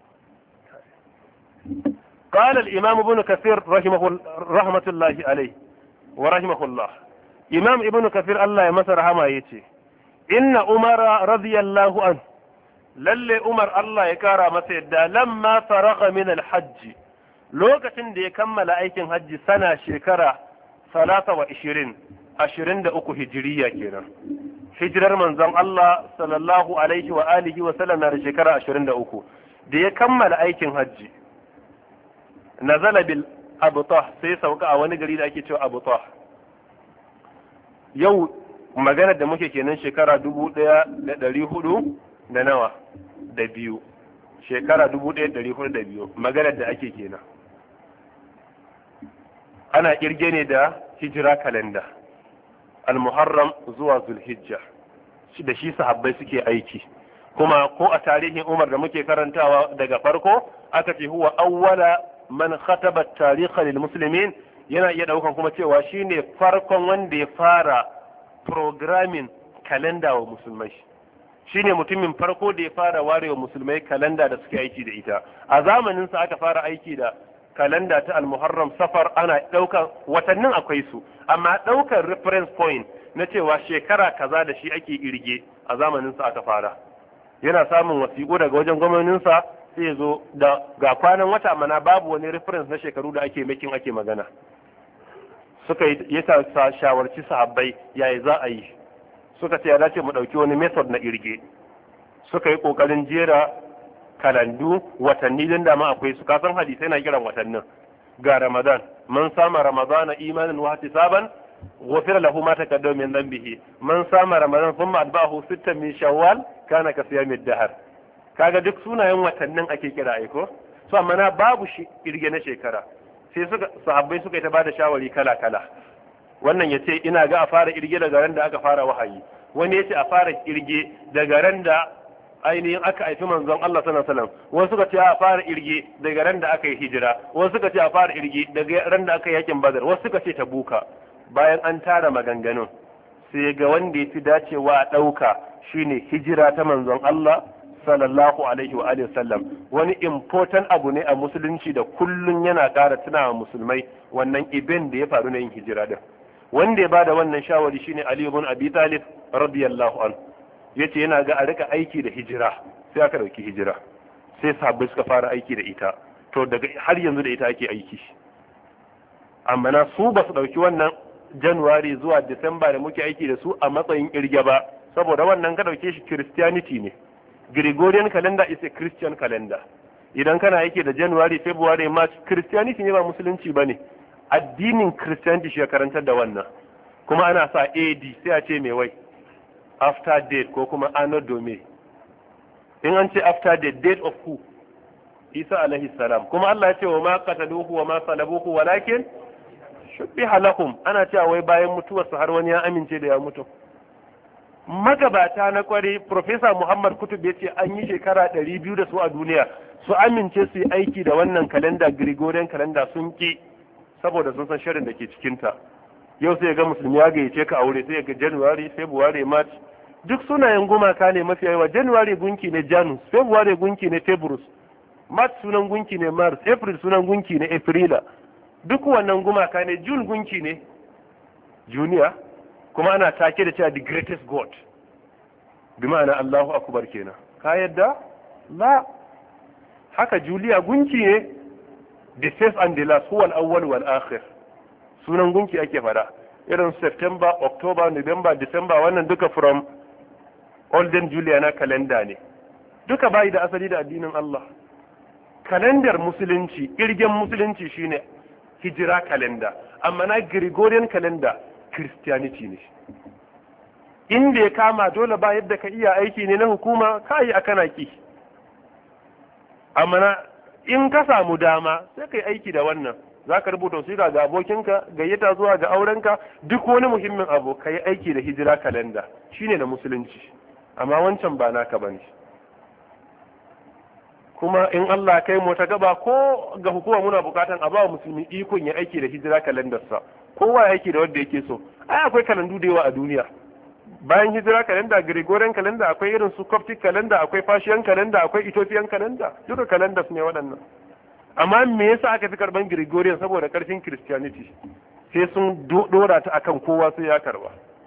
قال الإمام ابن كثير رحمه رحمة الله عليه ورحمه الله إمام ابن كثير الله يمسر هما يتي إن عمر رضي الله عنه للي عمر الله يكارى مسيدا لما فرغ من الحج لوكتن دي كمل أيكن حج سنة شكرا ثلاثة وعشرين عشرين دا أكو هجرية كنا hijirar manzon Allah sallallahu alaihi wa alihi wa sallam na da shekara ashirin da uku da ya kammala aikin hajji nazala bil abtah sai sauka a wani gari da ake cewa abtah. Yau magana da muke kenan shekara dubu ɗaya da ɗari hudu da nawa da biyu, shekara dubu ɗaya da ɗari hudu da biyu maganar da ake kenan. Ana kirge ne da hijira kalenda al-muharram zuwa zulhijja, da shi sahabbai suke aiki. Kuma ko a tarihin Umar da muke karantawa daga farko aka ce huwa awwala man khataba tarikh lil muslimin, yana iya daukan kuma cewa shine farkon wanda ya fara programming kalenda wa musulmai, shine mutumin farko da ya fara warewa musulmai kalenda da suke aiki da ita. A zamanin sa aka fara aiki da kalenda ta al-muharram safar, ana daukan watannin akwai su, amma daukan reference point na cewa shekara kaza da shi ake irge a zamanin sa aka fara. Yana samun wasiƙo daga wajen gwamnatin sa sai zo da ga kwanan wata, mana babu wani reference na shekaru da ake makin ake magana. Suka yi yasa shawarci sahabbai yayi za a yi, suka ce ya dace mu dauki wani method na irge. Suka yi kokarin jera kalandu watanni din da ma akwai su, kasan hadisi yana kiran watannin. Ga Ramadan, man sama Ramadana imanan wa ihtisaban ghufira lahu ma taqaddama min dhanbihi, man sama Ramadan thumma atba'ahu sittan min Shawwal kana ka siyamid dahr. Kaga duk sunayen watannin ake kira aiko, so amma na babu shi kirge na shekara. Sai suka sahabbai suka yi ta bada shawari kala kala. Wannan yace ina ga a fara kirge daga ran da aka fara wahayi, wani yace a fara kirge daga ran da ainihin aka haifi manzon Allah sallallahu alaihi wasallam, wasu suka ce a fara irge daga ran da aka yi hijira, wasu suka ce a fara irge daga ran da aka yi yakin Badar, wasu suka ce Tabuka. Bayan an tara maganganun sai ga wanda ya fi dacewa a ɗauka shine hijira ta manzon Allah sallallahu alaihi wa alihi wasallam. Wani important abu ne a musulunci da kullun yana ƙara tunawa musulmai wannan event da ya faru na yin hijira din. Wanda ya bada wannan shawari shine Ali ibn Abi Talib radiyallahu anhu. Yace yana ga a rika aiki da hijira, sai aka dauki hijira, sai sahabbai suka fara aiki da ita, to daga har yanzu da ita ake aiki. Amma na su ba su dauki wannan January zuwa December da muke aiki da su a matsayin kirge ba, saboda wannan ka dauke shi Christianity ne. Gregorian calendar is a Christian calendar. Idan kana aiki da January, February, March, Christianity ne ba musulunci bane. Addinin Christianity shi ya karantar da wannan. Kuma ana sa A D sai a ce me wai after date ko kuma anno domini. In an ce after date, date of who? Isa alaihi salam. Kuma Allah ya ce wa ma qataluhu wa ma salabuhu walakin shubbiha lahum. Ana cewa wai bayan mutuwarsa har wani ya amince da ya mutu. magabata na kware Profesa Muhammad Kutub ya ce an yi shekara ɗari biyu da su a duniya su amince su yi aiki da wannan kalenda Gregorian kalenda sun ki saboda sun san shirin da ke cikinta. Yau sai ga musulmi ya gayyace ka aure sai ga January, February, March duk sunayen gumaka ne mafi yawa. January gunki ne Janus, February gunki ne Februs, March sunan gunki ne Mars, April sunan gunki ne Aprila. Duk wannan gumaka ne. June gunki ne Junior, kuma ana take da cewa the greatest god, bi ma'ana Allahu akbar kenan. Ka yadda? La. Haka Julia gunki ne the first and the last, huwa al-awwal wal akhir. Sunan gunki ake fada. Irin September, October, November, December wannan duka from olden Juliana calendar ne. Duka bai da asali da addinin Allah. Kalendar musulunci, kirgen musulunci shine hijira calendar, amma na Gregorian calendar Christianity ne. Inda ya kama dole ba yadda ka iya aiki ne na hukuma ka yi akana ki. Amma na in ka samu dama sai kai aiki da wannan. Za ka rubuta wasiƙa ga abokinka, gayyata zuwa ga aurenka, duk wani muhimmin abu ka yi aiki da hijira kalenda shine na musulunci, amma wancan ba naka bane. Kuma in Allah kai mu ta gaba ko ga hukuma muna bukatan a ba musulmi ikon ya aiki da hijira kalendarsa, kowa ya aiki da wanda yake so. Ai akwai kalandu da yawa a duniya. Bayan hijira kalenda, Gregorian kalenda, akwai irin su Coptic kalenda, akwai Persian kalenda, akwai Ethiopian kalenda, duka kalendas ne waɗannan. Amma me yasa aka fi karban Gregorian? Saboda karfin Christianity, sai sun dora ta akan kowa sai ya karba.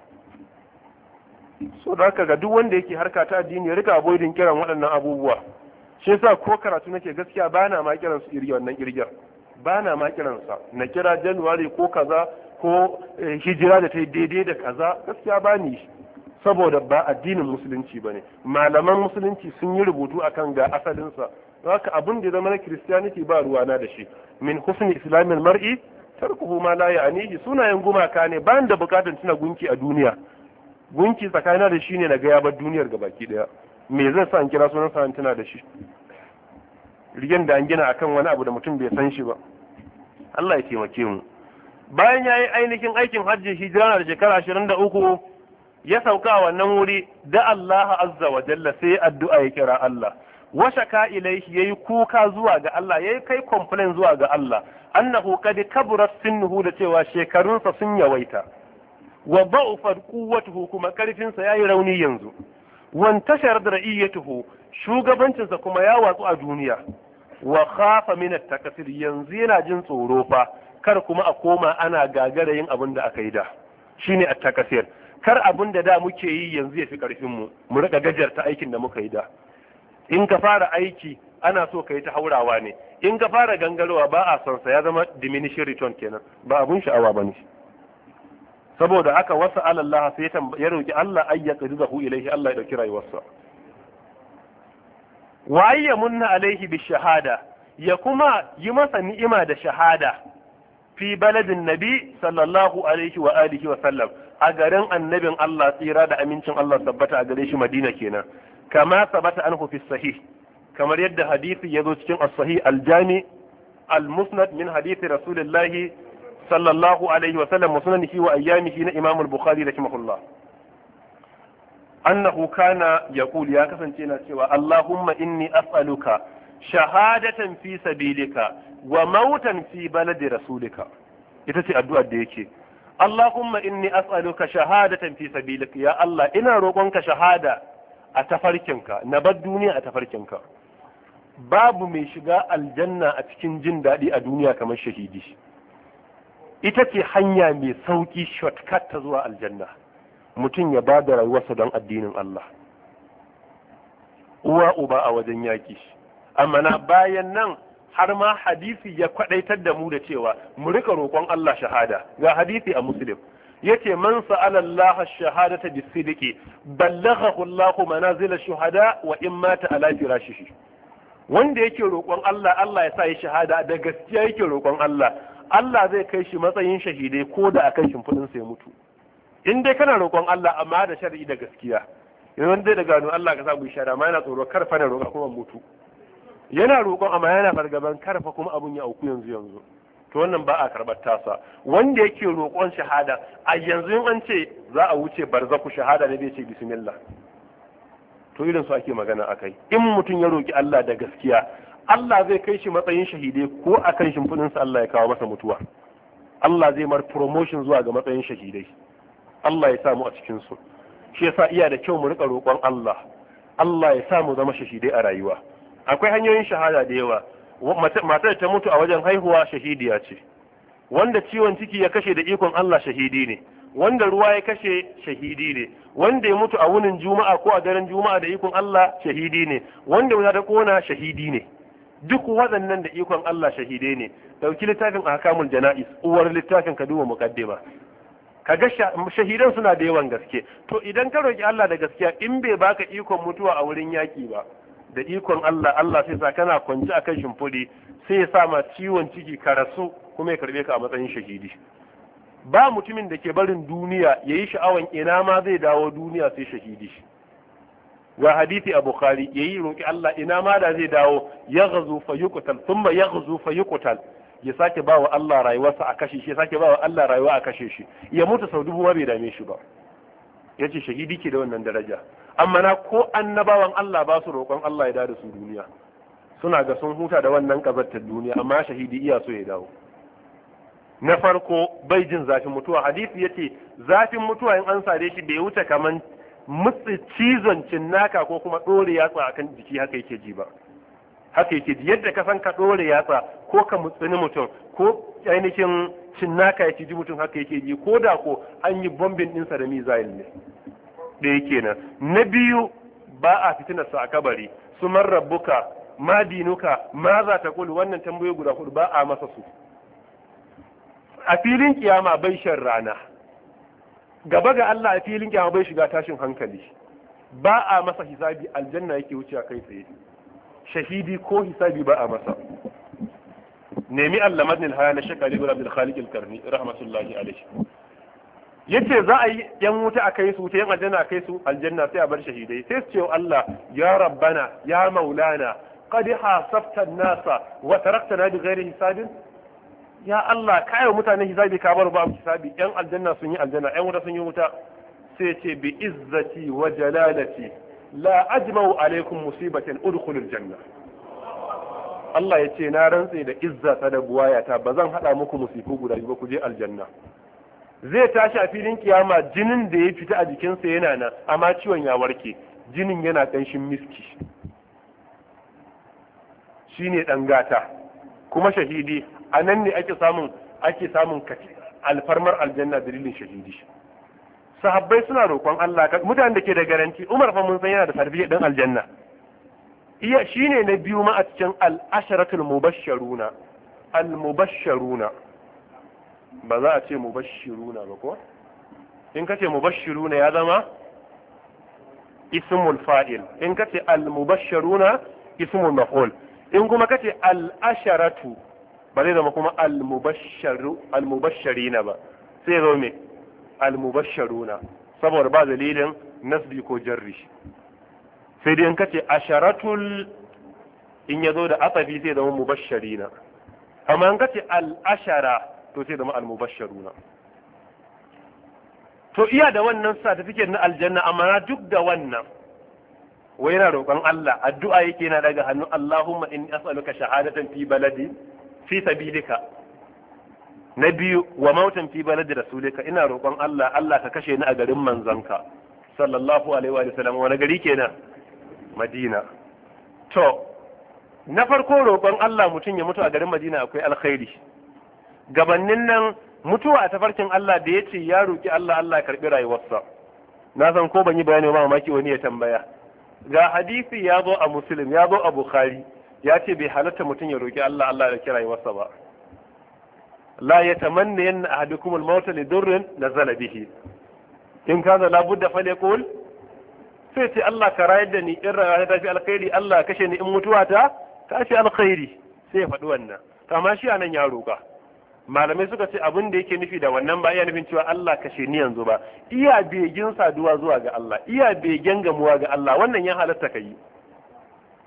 So da haka ga duk wanda yake harka ta addini ya rika avoiding kiran waɗannan abubuwa. Shi yasa ko karatu nake gaskiya bana ma kiran su iri wannan kirgiyar, bana ma kiran sa na kira January ko kaza ko hijira da ta yi daidai da kaza, gaskiya bani, saboda ba addinin musulunci bane. Malaman musulunci sun yi rubutu akan ga asalin sa. Haka abin da zama na Christianity ba ruwana da shi. Min husni islamil mar'i tarkuhu ma la ya'nihi. Sunayen gumaka ne, ba da bukatun tuna gunki a duniya. Gunki tsakanina da shi ne na ga ya bar duniyar gabaki daya. Me zan sa an kira sunan sa an tuna da shi? Rigen da an gina akan wani abu da mutum bai san shi ba. Allah ya taimake mu. Bayan yayi ainihin aikin hajji hijira da shekara ashirin da uku ya sauka wannan wuri da Allah azza wa jalla sai addu'a ya kira Allah. Washaka ilaihi yayi kuka zuwa ga Allah, yayi kai complain zuwa ga Allah annahu qad kaburat sinnuhu, da cewa shekarunsa sun yawaita, wa da'ufa quwwatuhu, kuma karfinsa yayi rauni yanzu, wan tashar ra'iyatuhu, shugabancinsa kuma ya watsu a duniya, wa khafa min at-takasir, yanzu yana jin tsoro fa kar kuma a koma ana gagara yin abin da aka yi da, shine at-takasir. Kar abin da da muke yi yanzu ya fi karfin mu mu rika gajarta aikin da muka yi da. In ka fara aiki ana so ka yi ta haurawa ne, in ka fara gangarowa ba a son sa, ya zama diminishing return kenan, ba abun sha'awa bane. Saboda haka wasu Allah sai ya roki Allah ayyaka rizahu ilaihi, Allah ya dauki rayuwarsa. Wa ayyamunna alaihi bi shahada, ya kuma yi masa ni'ima da shahada fi baladin nabi sallallahu alaihi wa alihi wa sallam, a garin annabin Allah, tsira da amincin Allah tabbata a gare shi, Madina kenan. Kama sabata anhu fi sahih, kamar yadda hadisi ya zo cikin as-sahih al-jami al-musnad min hadisi rasulillahi sallallahu alaihi wa sallam wa sunanihi wa ayyamihi na Imam al-Bukhari rahimahullah, annahu kana yaqul, ya kasance yana cewa Allahumma inni as'aluka shahadatan fi sabilika wa mautan fi baladi rasulika. Ita ce addu'ar da yake, Allahumma inni as'aluka shahadatan fi sabilika, ya Allah ina roƙonka shahada a tafarkinka, na bar duniya a tafarkinka. Babu mai shiga aljanna a cikin jin daɗi a duniya kamar shahidi. Ita ce hanya mai sauki, shortcut ta zuwa aljanna, mutum ya ba da rayuwarsa don addinin Allah. Uwa uba a wajen yaƙi. Amma na bayan nan har ma hadisi ya kwaɗaitar da mu da cewa mu rika roƙon Allah shahada. Ga hadisi a Muslim yace man sa'ala Allah ash-shahadata bis-sidqi ballaghahu Allah manazil ash-shuhada wa in mata ala firashihi. Wanda yake roƙon Allah, Allah ya sa yi shahada, da gaskiya yake roƙon Allah, Allah zai kai shi matsayin shahidai ko da akan shimfidin sa ya mutu. In dai kana roƙon Allah amma da shar'i da gaskiya, yanzu dai da gano Allah ka sa mu shahada, amma yana tsoro karfa na roƙa kuma mutu. Yana roƙon amma yana fargaban karfa kuma abun ya auku yanzu yanzu. to wannan ba a karɓar tasa. Wanda yake roƙon shahada a yanzu in an ce za a wuce barzaku shahada ne zai ce bismillah, to irin su ake magana akai. In mutum ya roƙi Allah da gaskiya, Allah zai kai shi matsayin shahidai ko akan shimfidin sa Allah ya kawo masa mutuwa, Allah zai mar promotion zuwa ga matsayin shahidai. Allah ya samu a cikin su. Shi yasa iya da kyau mu rika roƙon Allah, Allah ya samu zama shahidai a rayuwa. Akwai hanyoyin shahada da yawa. Matar ta mutu a wajen haihuwa shahidiya ce, wanda ciwon ciki ya kashe da ikon Allah shahidi ne, wanda ruwa ya kashe shahidi ne, wanda ya mutu a wunin juma'a ko a daren juma'a da ikon Allah shahidi ne, wanda wuta ta kona shahidi ne. Duk waɗannan da ikon Allah shahidai ne. Dauki littafin ahkamul jana'is, uwar littafin ka duba muqaddima, kaga shahidan suna da yawan gaske. To idan ka roki Allah da gaskiya, in bai baka ikon mutuwa a wurin yaki ba, da ikon Allah, Allah sai sa kana kwanci akan shimfudi, sai ya sa ma ciwon ciki ka rasu, kuma ya karbe ka a matsayin shahidi. Ba mutumin da ke barin duniya yayi sha'awan ina ma zai dawo duniya sai shahidi. Ga hadisi a Bukhari, yayi roki Allah ina ma da zai dawo, yaghzu fa yuqtal thumma yaghzu fa yuqtal, ya sake bawa Allah rayuwarsa a kashe shi, ya sake bawa Allah rayuwa a kashe shi, ya mutu sau dubu ma bai dame shi ba. Yace shahidi ke da wannan daraja. Amma na ko annabawan Allah ba su roƙon Allah ya dawo da su duniya, suna ga sun huta da wannan kazartar duniya, amma shahidi iya so ya dawo. Na farko bai jin zafin mutuwa. Hadisi yace zafin mutuwa in an sare shi bai wuce kaman mutsi cizon cinnaka ko kuma ɗore yatsa akan jiki, haka yake ji ba. Haka yake ji yadda ka san ka ɗore yatsa ko ka mutsini mutum ko ainihin cinnaka ya ji mutum, haka yake ji, ko da ko an yi bombin ɗinsa da missile ne. Da yake nan. Na biyu, ba a fitinarsa a kabari, su man rabbuka, ma dinuka, ma za ta kulu, wannan tambayoyi guda hudu ba a masa su. A filin kiyama bai shan rana, gaba ga Allah a filin kiyama bai shiga tashin hankali, ba a masa hisabi, aljanna yake wuce kai tsaye. Shahidi ko hisabi ba a masa. Nemi Allah madnil haya na shakali bin Abdul Khaliq al-Karni rahmatullahi alaihi. Yace za a yi yan wuta a kai su wuta, yan aljanna a kai su aljanna, sai a bar shahidai, sai su ce Allah ya rabbana ya maulana qad hasabta an-nasa wa taraktana bi ghairi hisabin. Ya Allah kai mutane hisabi ka bar ba hisabi, yan aljanna sun yi aljanna, yan wuta sun yi wuta. Sai ce bi izzati wa jalalati la ajma'u alaikum musibatan udkhulul janna. Allah ya ce na rantse da izzata da buwayata ba zan hada muku musifu guda ba, ku je aljanna. Zai tashi a filin kiyama, jinin da ya fita a jikinsa yana nan, amma ciwon ya warke, jinin yana ƙanshin miski. Shine ɗan gata, kuma shahidi. A nan ne ake samun ake samun alfarmar aljanna dalilin shahidi. Sahabbai suna roƙon Allah, mutanen da ke da garanti. Umar fa mun san yana da sarbiya ɗan aljanna. Iya shine na biyu ma a cikin al-asharatul mubashsharuna. Al-mubashsharuna. Ba za a ce mubashiruna ba ko? In ka ce mubashiruna ya zama ismul fa'il, in ka ce al-mubashiruna ismul maf'ul, in kuma ka ce al-asharatu ba zai zama kuma al-mubashiru al-mubashirina ba, sai zo me al-mubashiruna, saboda ba dalilin nasbi ko jarri. Sai dai in ka ce asharatul, in ya zo da atafi sai zama mubashirina, amma in ka ce al-ashara to sai zama al-mubashsharuna. To iya da wannan certificate na aljanna, amma duk da wannan wai yana roƙon Allah, addu'a yake yana daga hannu, Allahumma inni as'aluka shahadatan fi baladi fi sabilika. Na biyu, wa mautan fi baladi rasulika, ina roƙon Allah, Allah ka kashe ni a garin manzanka sallallahu alaihi wa sallam. Wani gari kenan? Madina. To na farko roƙon Allah mutum ya mutu a garin Madina akwai alkhairi. Gabannin nan mutuwa a tafarkin Allah da ya ce ya roki Allah, Allah ya karbi rayuwarsa. Na san ko ban yi bayani ba, mamaki wani ya tambaya. Ga hadisi ya zo a Muslim, ya zo a Bukhari, ya ce bai halatta mutum ya roki Allah, Allah ya karbi rayuwarsa ba. La yatamanna yanna ahadukum al-maut li durrin nazala bihi. In kaza la budda falyaqul, sai ce Allah ka rayar da ni in rayuwa ta fi alkhairi, Allah kashe ni in mutuwa ta ta fi alkhairi, sai ya faɗi wannan. Kama shi anan ya roka. Malamai suka ce abin da yake nufi da wannan ba iya nufin cewa Allah kashe ni yanzu ba, iya begen saduwa zuwa ga Allah, iya begen gamuwa ga Allah, wannan ya halatta kai.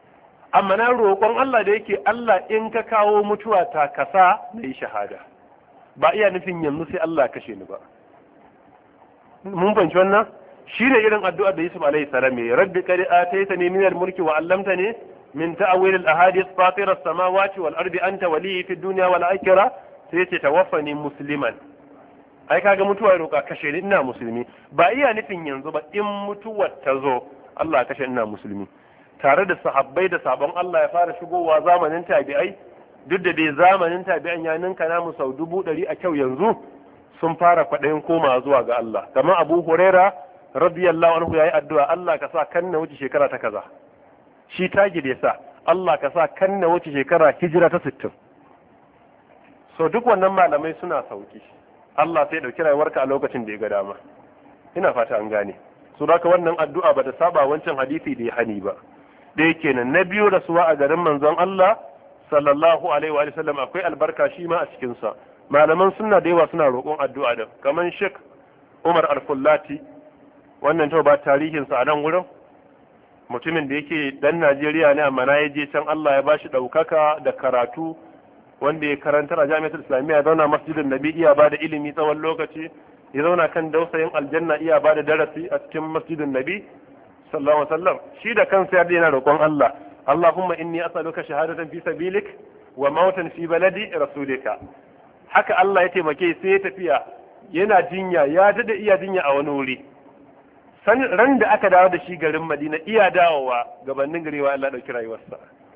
amma na roƙon Allah da yake Allah in ka kawo mutuwa ta kasa na yi shahada, ba iya nufin yanzu sai Allah ya kashe ni ba. mun fahimci wannan shi ne irin addu'ar da Yusuf alaihi salam ya rabbi qad ataitani min al-mulki wa 'allamtani min ta'wil al-ahadith fatir as-samawati wal ardi anta waliyyi fid dunya wal akhirah sai ce tawaffani musliman. ai kaga mutuwa roƙa kashe ni ina musulmi, ba iya nufin yanzu ba in mutuwar ta zo Allah kashe ina musulmi. Tare da sahabbai da sabon Allah ya fara shigowa zamanin tabi'ai, duk da dai zamanin tabi'an ya ninka namu sau dubu ɗari a kyau yanzu, sun fara kwaɗayin koma zuwa ga Allah. Kamar Abu Huraira radiyallahu anhu yayi addu'a Allah ka sa kan na wuce shekara ta kaza. Shi tagi da yasa Allah ka sa kan na wuce shekara hijira ta sittin. So duk wannan malamai suna sauki. Allah sai dauki rayuwarka a lokacin da ya ga dama. Ina fata an gane. So haka wannan addu'a ba ta saba wancan hadisi da ya hani ba. Da yake nan na biyu rasuwa a garin manzon Allah sallallahu alaihi wa sallam akwai albarka shi ma a cikin sa. Malaman sunna da yawa suna roƙon addu'a da kaman Sheikh Umar Al-Fullati wannan to ba tarihin sa a nan wurin mutumin da yake dan Najeriya ne amma na je can Allah ya bashi daukaka da karatu wanda ya karanta a Jami'atul Islamiyya zauna masjidin Nabi iya bada ilimi tsawon lokaci ya zauna kan dausayin aljanna iya bada darasi a cikin masjidin Nabi sallallahu alaihi wasallam shi da kansa ya yana roƙon Allah Allahumma inni as'aluka shahadatan fi sabilik wa mautan fi baladi rasulika. Haka Allah ya taimake sai ya tafiya yana jinya ya dade iya jinya a wani wuri san ran da aka dawo da shi garin Madina iya dawowa gabanin garewa Allah dauki rayuwarsa.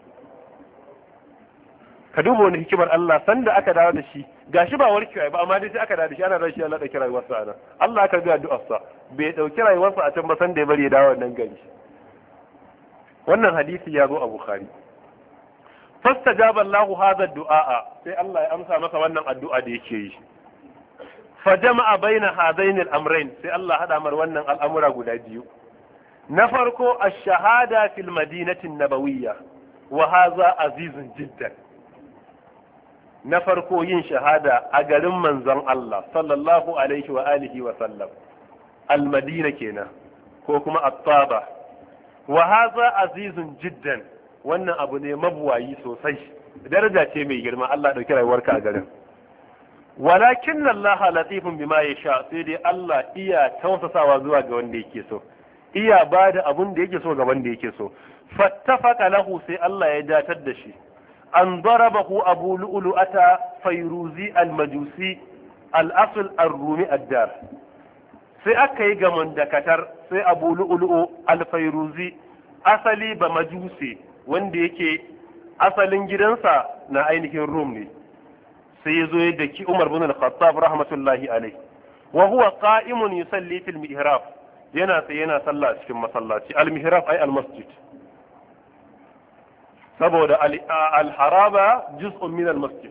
Ka duba wani hikimar Allah san da aka dawo da shi gashi ba warkewa ba amma dai sai aka dawo da shi ana rashi Allah dauki rayuwarsa ana Allah ka ga addu'arsa bai dauki rayuwarsa a can ba san da ya bari ya dawo nan gari. Wannan hadisi ya zo a Bukhari. fastajaba Allahu hadha du'a sai Allah ya amsa masa wannan addu'a da yake yi. Fa jama'a baina hadain al-amrayn sai Allah hada mar wannan al'amura guda biyu. Na farko ash-shahada fil madinati an-nabawiyya wa hadha azizun jiddan. Na farko yin shahada a garin manzon Allah sallallahu alaihi wa alihi wa sallam al-Madina kenan ko kuma at-Taba wa hadha azizun jiddan wannan abu ne mabuwayi sosai daraja ce mai girma Allah dauki rayuwarka a garin walakin Allah latifun bima yasha sai dai Allah iya tausasawa zuwa ga wanda yake so iya bada abun da yake so ga wanda yake so fattafaqa lahu sai Allah ya datar da shi an darabahu abu lu'lu'ata fayruzi al-majusi al-asl ar-rumi ad-dar sai aka yi gamon dakatar sai abu lu'lu'u al-fayruzi asali ba majusi wanda yake asalin gidansa na ainihin Rum ne sai ya zo ya daki Umar bin al-Khattab rahmatullahi alaihi wa huwa qa'imun yusalli fil mihrab yana sai yana sallah cikin masallaci al-mihrab ay al-masjid saboda al-haraba juz'un min al-masjid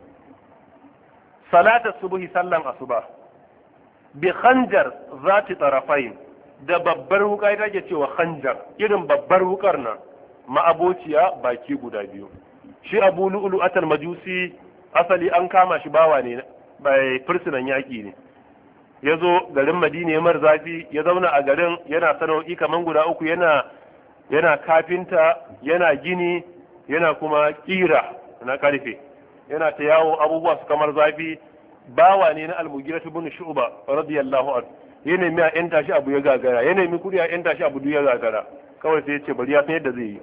salatu subhi sallan asuba bi khanjar zati tarafain da babbar wuka ita ke cewa khanjar irin babbar wukar nan ma'abociya baki guda biyu shi abu lu'ulu atal majusi asali an kama shi bawa ne bai fursunan yaƙi ne ya zo garin madina ya mar zafi ya zauna a garin yana sana'o'i kaman guda uku yana yana kafinta yana gini yana kuma kira na karfe yana ta yawo abubuwa su kamar zafi bawa ne na al-mughira ibn shu'ba radiyallahu anhu ya nemi a yanta shi abu ya gagara ya nemi kudi a yanta shi abu ya gagara kawai sai ya ce bari ya san yadda zai yi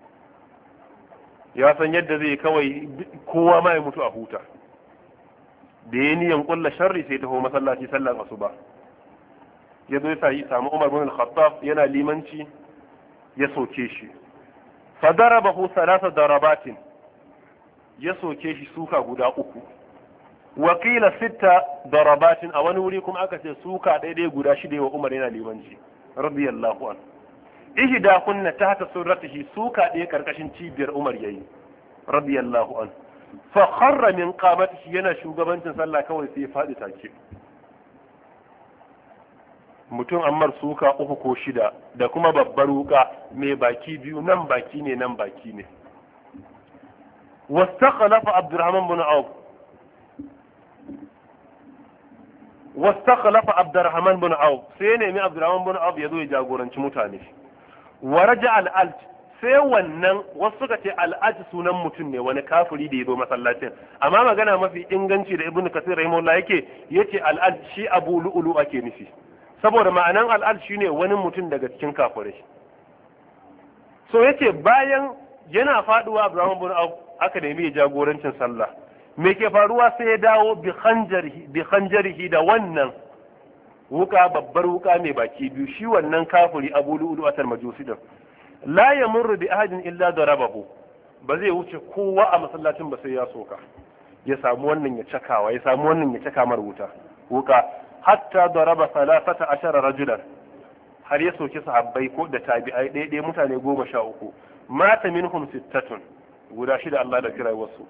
ya san yadda zai kawai kowa ma ya mutu a huta da ya niyan kulla sharri sai taho masallaci sallar asuba ya zo ya samu Umar bin al-Khattab yana limanci ya soke shi fa darabahu thalatha darabatin ya soke shi suka guda uku wa qila sitta darabatin a wani wuri kuma aka ce suka daidai guda shida wa Umar yana limanci radiyallahu anhu ihda kunna tahta surratihi suka ɗaya karkashin cibiyar Umar yayi radiyallahu anhu fa kharra min qamatihi yana shugabancin sallah kawai sai ya fadi take mutum ammar suka uku ko shida da kuma babbar wuka mai baki biyu nan baki ne nan baki ne wastakhlafa Abdurrahman bin Auf wastakhlafa Abdurrahman bin Auf sai ne mai Abdurrahman bin Auf yazo ya jagoranci mutane wa raja al-alt sai wannan wasu suka ce al'aj sunan mutum ne wani kafiri da ya zo masallacin, amma magana mafi inganci da ibnu kasir rahimahullah yake yace al'aj shi abu lu'ulu ake nufi, saboda ma'anan al'aj shine wani mutum daga cikin kafirai. so yace bayan yana faduwa Abraham bin Auf aka nemi ya jagorancin sallah, me ke faruwa sai ya dawo bi khanjarihi bi khanjarihi da wannan wuka, babbar wuka mai baki biyu, shi wannan kafiri abu lu'ulu atal majusi din la yamurru bi ahadin illa darabahu, ba zai wuce kowa a masallacin ba sai ya soka, ya samu wannan ya cakawa, ya samu wannan ya caka mar wuta wuka, hatta daraba salasata ashara rajulan, har ya soki sahabbai ko da tabi'ai ɗaya ɗaya mutane goma sha uku, mata minhum sittatun, guda shida Allah da kira wasu.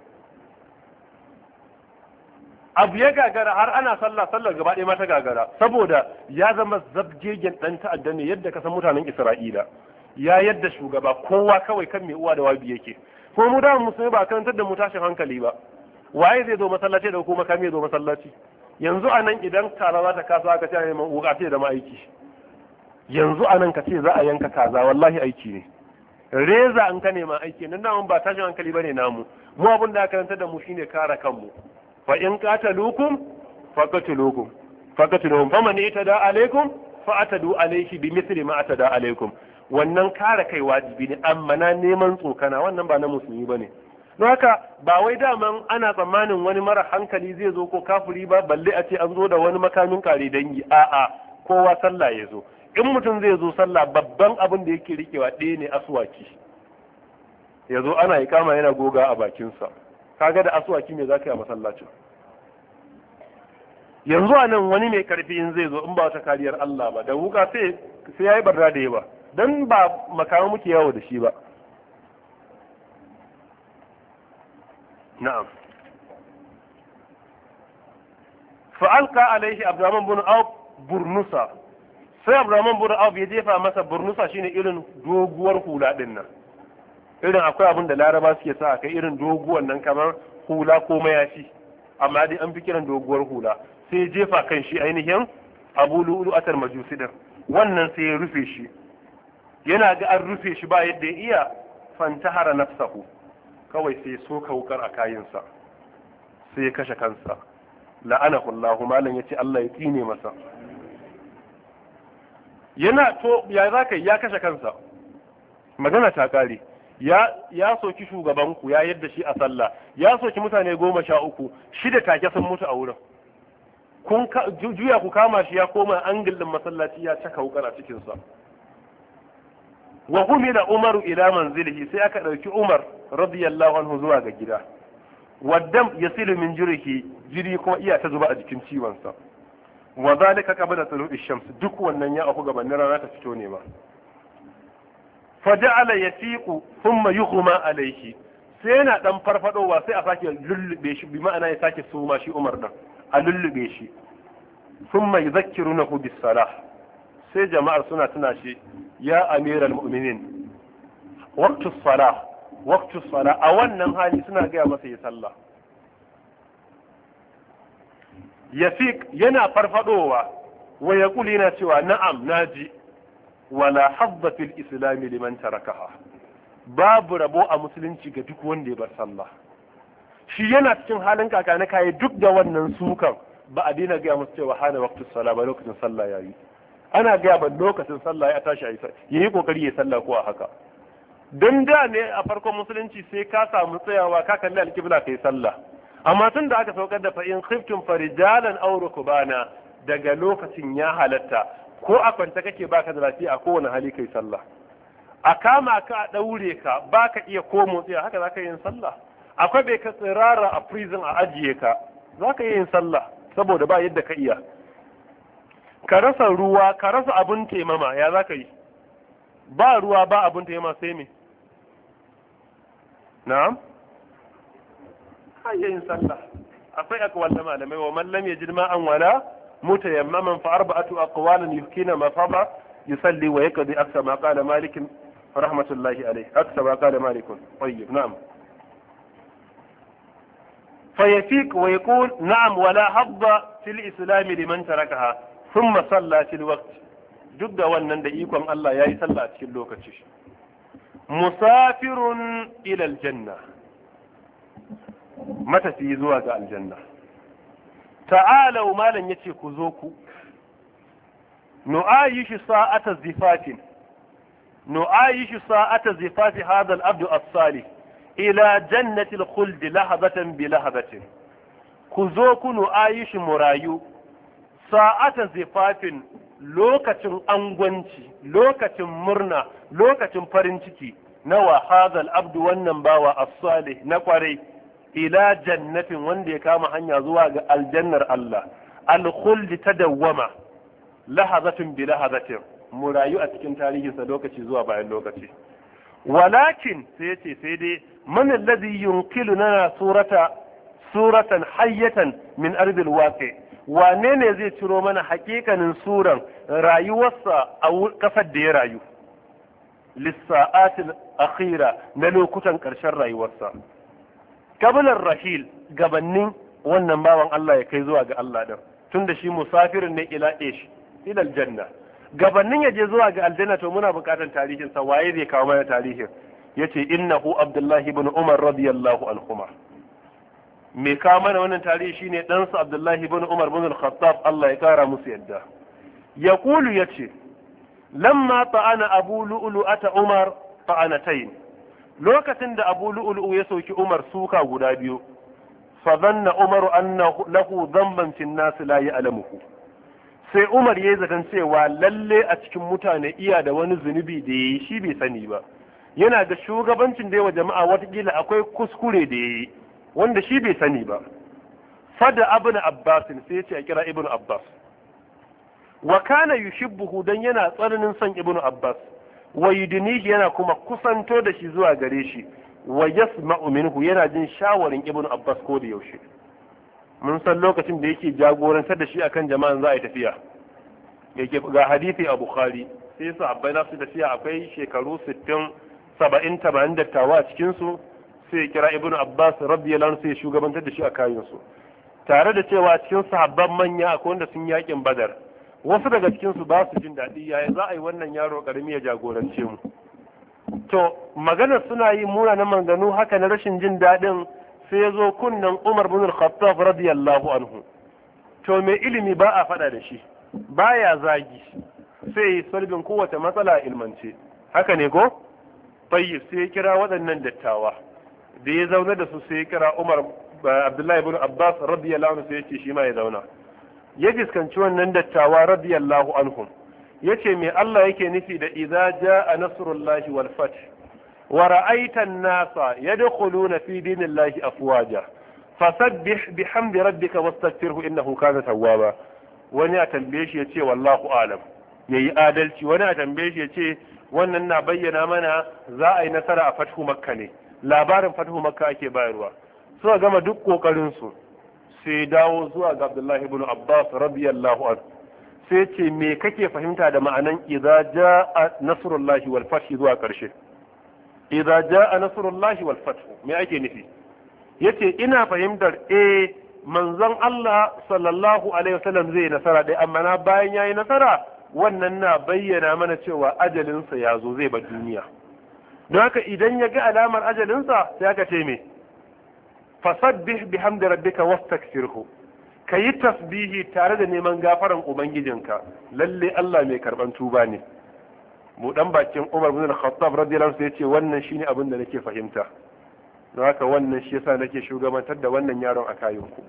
Abu ya gagara har ana sallah sallar gaba ɗaya mata gagara, saboda ya zama zabgegen ɗan ta'adda ne yadda ka san mutanen Isra'ila. Ya yadda shugaba kowa kawai kan mai uwa da wabi yake, ko mu da musulmi ba karantar da mu tashin hankali ba, waye zai zo masallaci da kuma kame zo masallaci yanzu anan idan tara za ta kasa aka ce a neman wuka ce da ma'aiki, yanzu anan ka ce za a yanka kaza wallahi aiki ne, reza in ka nema aiki nan namun ba tashin hankali bane namu, mu abin da aka karantar da mu shine kare kanmu. fa in qataluukum faqatuluhum faqatuluhum faman itada alaikum fa atadu alayhi bimithli ma atada alaikum. Wannan kare kai wajibi ne, amma na neman tsokana wannan ba na musulmi bane. Don haka ba wai daman ana tsammanin wani mara hankali zai zo ko kafiri ba, balle a ce an zo da wani makamin kare dangi, a'a kowa sallah ya zo. In mutum zai zo sallah babban abin da yake rikewa ɗaya ne aswaki, ya zo ana ikama yana goga a bakinsa, kaga da aswaki me zaka yi a masallacin? Yanzu a nan wani mai karfi in zai zo in ba wata kariyar Allah ba da wuka sai sai yayi barna da yawa, dan ba makamu muke yawo da shi ba. na'am fa alqa alaihi Abdurrahman bin Auf burnusa, sai Abdurrahman bin Auf ya jefa masa burnusa, shine irin doguwar hula din nan, irin akwai abin da Laraba suke sa kai irin doguwar nan kamar hula ko mayafi, amma dai an fi kiran doguwar hula, sai jefa kan shi ainihin Abu Lu'lu'atul Majusi din, wannan sai ya rufe shi, yana ga an rufe shi ba yadda ya iya, fantahara nafsahu, kawai sai soka wukar a kayinsa sai ya kashe kansa, la'anahu Allah, malam yace Allah ya tsine masa. Yana to ya zaka ya kashe kansa, magana ta kare. ya ya soki shugabanku, ya yadda shi a sallah, ya soki mutane goma sha uku, shida take sun mutu a wurin, kun juya ku kama shi ya koma angil din masallaci ya caka wukar a cikin sa. wa humila umaru ila manzilihi, sai aka dauki Umar radiyallahu anhu zuwa ga gida, waddam yasilu min jurihi, jiri kuma iya ta zuba a jikin ciwon sa, wa zalika qabla tulu'i shams, duk wannan ya afu gabanin rana ta fito ne ma. faja'ala yafiqu thumma yughma alayhi, sai yana dan farfadowa sai a sake lullube shi, bi ma'ana ya sake suma shi Umar din a lullube shi, thumma yudhakkirunahu bis salah, sai jama'ar suna tuna shi, ya amiral mu'minin waqtus salah waqtus salah, a wannan hali suna gaya masa ya sallah. yafiq yana farfadowa wa yaqul yana cewa na'am naji, wala hadda fil islam liman tarakaha, babu rabo a musulunci ga duk wanda ya bar sallah. Shi yana cikin halin kaka na kai, duk da wannan sukan ba a dina gaya musu cewa hana waqtus salah ba, lokacin sallah yayi, ana gaya ba lokacin sallah ya tashi ayi yayi kokari ya sallah ko a haka. Don da ne a farkon musulunci sai ka samu tsayawa ka kalli alkibla kai sallah, amma tun da aka saukar da fa in khiftum farijalan aw rukbana, daga lokacin ya halatta ko a kwanta kake baka da lafiya a kowane hali kai sallah, a kama ka a daure ka baka iya ko motsi haka zaka yin sallah, akwai bai ka tsirara a prison a ajiye ka zaka yin sallah saboda ba yadda ka iya. Ka rasa ruwa, ka rasa abin taimama, ya zaka yi? Ba ruwa ba abin taimama sai me? Na'am? Hayyin sallah. Akwai akwal da malamai, wa man lam yajid ma'an wala mutayammaman fa arba'atu aqwalin yuhkina ma fama yusalli wa yaqdi aksa ma qala Malik rahmatullahi alayh, aksa ma qala Malik. Tayyib, na'am. فيفيق ويقول نعم ولا حظ في الإسلام لمن تركها ثم صلى في الوقت. duk da wannan da ikon Allah ya yi sallah a cikin lokaci. musafirun ila aljanna matafi zuwa ga aljanna. ta'alau malan yace ku zo ku nu'ayishu sa'ata zifatin nu'ayishu sa'ata zifati hadha al-abd as-salih ila jannati al-khuld lahadatan bi lahadatin. ku zo ku nu'ayishu murayu sa'ata zifatin lokacin angwanci, lokacin murna, lokacin farin ciki na wa hadha al-abd wannan bawa as-salih na kwarai ila jannatin wanda ya kama hanya zuwa ga aljannar Allah al-khuld tadawwama lahazatin bi lahazatin mu rayu a cikin tarihinsa lokaci zuwa bayan lokaci. walakin sai yace sai dai man alladhi yunqiluna surata suratan hayyatan min ardil waqi wane ne zai ciro mana hakikanin suran rayuwarsa a kasar da ya rayu lissa'atil akhira na lokutan karshen rayuwarsa kabilar rahil gabannin wannan bawan Allah ya kai zuwa ga Allah din tunda shi musafirin ne ila ish ila aljanna gabannin ya je zuwa ga aljanna to muna buƙatar tarihin sa waye zai kawo mana tarihin yace innahu abdullahi ibn umar radiyallahu anhuma me kawo mana wannan tarihi shine dan sa abdullahi ibn umar ibn al-khattab Allah ya kara musu yadda yaqulu yace lamma ta'ana abu lu'lu'ata umar ta'anatayn lokacin da abu lu'lu'u ya sauki umar suka guda biyu fa dhanna umaru anna lahu dhanban fi an-nas la ya'lamuhu sai umar yayi zaton cewa lalle a cikin mutane iya da wani zunubi da yayi shi bai sani ba yana ga shugabancin da yawa jama'a watakila akwai kuskure da yayi wanda shi bai sani ba fada ibn abbas sai ya ce a kira ibn abbas wa kana yushibbuhu dan yana tsananin son ibn abbas wa yudnihi yana kuma kusanto da shi zuwa gare shi wa yasma'u minhu yana jin shawarin ibn abbas ko da yaushe mun san lokacin da yake jagorantar da shi akan jama'an za a yi tafiya yake ga hadisi a bukhari sai sahabbai na su tafiya akwai shekaru sittin saba'in tamanin dattawa a cikin su sai kira ibn abbas radiyallahu anhu sai shugabantar da shi a kayan su tare da cewa cikin sahabban manya akwai wanda sun yakin badar wasu daga cikin su ba su jin daɗi yaya za a yi wannan yaro karami ya jagorance mu to maganar suna yi munanan maganganu haka na rashin jin daɗin sai ya zo kunnen umar bin al-khattab radiyallahu anhu to mai ilimi ba a faɗa da shi baya zagi sai yi salbin kowace matsala ilmance haka ne ko tayyib sai ya kira waɗannan dattawa da ya zauna da su sai ya kira umar abdullahi ibn abbas radiyallahu anhu sai ya ce shi ma ya zauna ya fuskanci wannan dattawa radiyallahu anhum yace me Allah yake nufi da idza jaa nasrullahi wal fath wa ra'aita an-nasa yadkhuluna fi dinillahi afwaja fasabbih bihamdi rabbika wastaghfirhu innahu kana tawwaba wani a tambaye shi yace wallahu alam yayi adalci wani a tambaye shi yace wannan na bayyana mana za a yi nasara a fathu makka ne labarin fathu makka ake bayarwa suka gama duk kokarin su sai dawo zuwa ga Abdullahi ibn Abbas radiyallahu anhu sai ce me kake fahimta da ma'anan idza jaa nasrullahi wal fath zuwa karshe idza jaa nasrullahi wal fath me ake nufi yace ina fahimtar eh manzon Allah sallallahu alaihi wasallam zai nasara dai amma na bayan yayi nasara wannan na bayyana mana cewa ajalinsa ya zo zai bar duniya don haka idan ya ga alamar ajalinsa sai aka ce me fasabbih bihamdi rabbika wastaghfirhu kayi tasbihi tare da neman gafaran ubangijinka lalle Allah mai karban tuba ne mu dan bakin Umar bin Al-Khattab radiyallahu anhu yace wannan shine abin da nake fahimta don haka wannan shi yasa nake shugabantar da wannan yaron a kayinku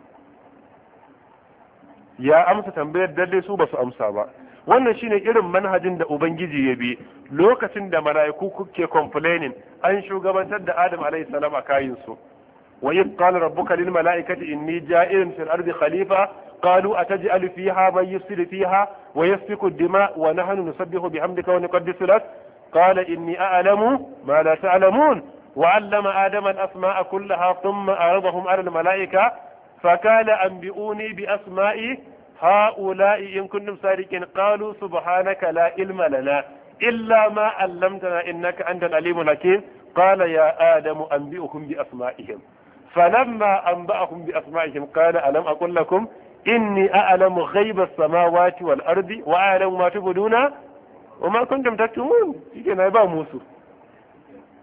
ya amsa tambayar dalle su basu amsa ba wannan shine irin manhajin da ubangiji ya bi lokacin da mala'iku kuke complaining an shugabantar da Adam alayhi salam a kayinsu وإذ قال ربك للملائكة إني جائر في الأرض خليفة قالوا أتجعل فيها من يفسد فيها ويسفك الدماء ونحن نسبح بحمدك ونقدس لك قال إني أعلم ما لا تعلمون وعلم آدم الأسماء كلها ثم أعرضهم على الملائكة فقال أنبئوني بأسماء هؤلاء إن كنتم صادقين قالوا سبحانك لا علم لنا إلا ما علمتنا إنك أنت العليم الحكيم قال يا آدم أنبئهم بأسمائهم فلما أنبأهم بأسمائهم قال ألم أقل لكم إني أعلم غيب السماوات والأرض وأعلم ما تبدون وما كنتم تكتمون يجينا يبقى موسو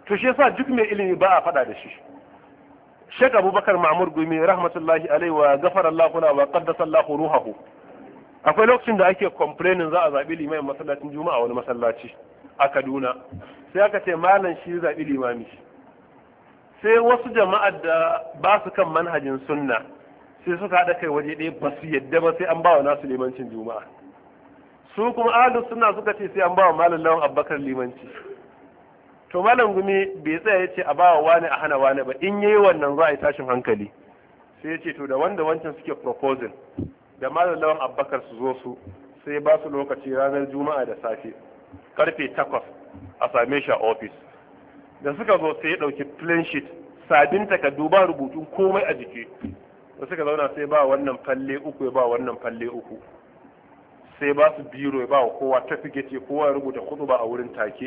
to shi yasa duk mai ilimi ba a faɗa da shi. Sheikh Abubakar Ma'mur Gumi rahmatullahi alaihi wa ghafara Allahu lahu wa qaddasa Allahu ruhahu. Akwai lokacin da ake complaining za a zabi limamin masallacin Juma'a wani masallaci a Kaduna. Sai aka ce malam shi zabi limami. Sai wasu jama'ar da ba su kan manhajin sunna sai suka haɗa kai waje ɗaya ba su yadda ba sai an ba wa nasu limancin Juma'a. Su kuma ahlus sunna suka ce sai an ba wa malam Lawan Abubakar limanci. To malam Gumi bai tsaya ya ce a ba wa wani a hana wani ba, in yayi wannan za a yi tashin hankali. Sai ya ce to da wanda wancan suke proposal da malam Lawan Abubakar su zo su, sai ba su lokaci ranar Juma'a da safe karfe takwas a same shi a office. Da suka zo sai ya ɗauki plain sheet sabin takardu ba rubutun komai a jiki. Da suka zauna sai ba wannan falle uku ya ba wannan falle uku. Sai ba su biro ya ba wa kowa tafi ce kowa ya rubuta khutba a wurin take.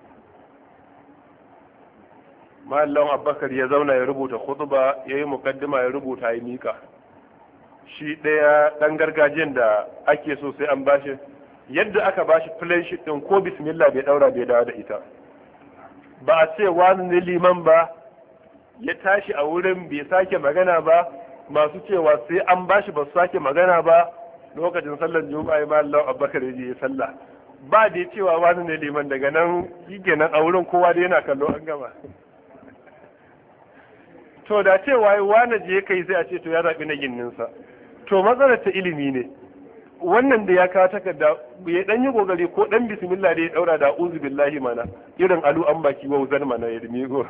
Mallam Abubakar ya zauna ya rubuta khutba, yayi mukaddima ya rubuta ya mika. Shi ɗaya ɗan gargajiyan da ake so sai an bashi yadda aka bashi plain sheet din ko bismillah bai daura bai dawo da ita. Ba a ce wani ne liman ba, ya tashi a wurin bai sake magana ba, masu cewa sai an bashi ba su sake magana ba. Lokacin sallar Juma'a ya Mallam Abubakar ya je ya sallah. Ba da cewa wani ne liman, daga nan shikenan a wurin kowa da yana kallo an gama. To da cewa wani je kai sai a ce to ya zaɓi na ginninsa. To matsalar ta ilimi ne. Wannan da ya kawo takarda ya dan yi kokari ko dan bismillah da ya daura da uzu billahi mana irin alu an baki wa uzar mana ya migo.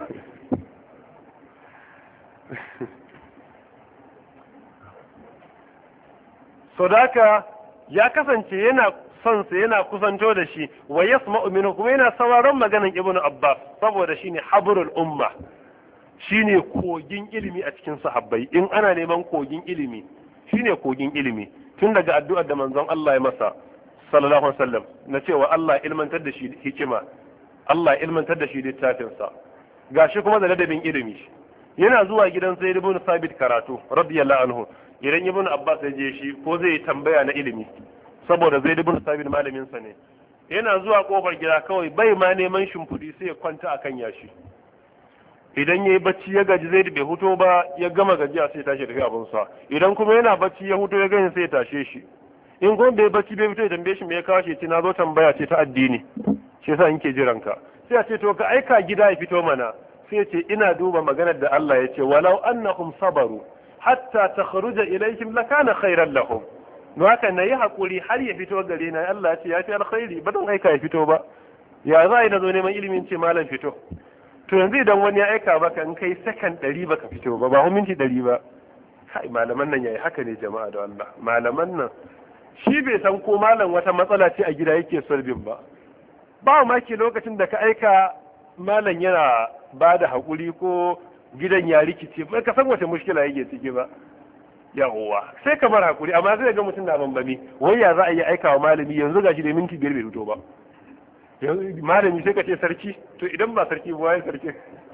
Sodaka ya kasance yana son sa yana kusanto da shi wa yasma'u minhu kuma yana sauraron maganan Ibn Abbas saboda shine habrul umma. Shine kogin ilimi a cikin sahabbai. In ana neman kogin ilimi shine kogin ilimi, tun daga addu'ar da manzon Allah ya masa sallallahu alaihi wasallam na cewa Allah ilmantar da shi hikima, Allah ilmantar da shi littafin sa, gashi kuma da ladabin ilimi. Yana zuwa gidan Zaid ibn Sabit karatu radiyallahu anhu, idan Ibn Abbas ya je shi ko zai tambaya na ilimi saboda Zaid ibn Sabit malamin sa ne, yana zuwa kofar gida kawai bai ma neman shimfudi sai ya kwanta akan yashi. Idan yayi bacci ya gaji Zaid bai huto ba, ya gama gajiya sai ya tashi da abin sa. Idan kuma yana bacci ya huto ya gani sai ya tashe shi. In kuma bai bacci bai fito ya tambaye shi me ya kawo shi, ce na zo tambaya ce ta addini, shi yasa nke jiran ka. Sai ya ce to ka aika gida ya fito mana. Sai ya ce ina duba maganar da Allah ya ce walau annahum sabaru hatta takhruja ilayhim lakana khairan lahum. No haka na yi hakuri har ya fito gare na, Allah ya ce ya fi alkhairi, ba don aika ya fito ba. Ya za a yi na zo neman ilimin ce malam fito. To yanzu idan wani ya aika baka in kai sakan ɗari baka fito ba, ba minti ɗari ba. Kai malaman nan yayi haka ne jama'a da Allah. Malaman nan shi bai san ko malam wata matsala ce a gida yake solving ba. Ba ma ke lokacin da ka aika malam yana ba da haƙuri ko gidan ya rikice, ba ka san wace mushkila yake ciki ba. Yawwa sai kamar haƙuri, amma sai ga mutum na bambami wai ya za a yi aikawa malami yanzu gashi da minti biyar bai fito ba. Malami sai ka ce sarki, to idan ba sarki ba wai sarki.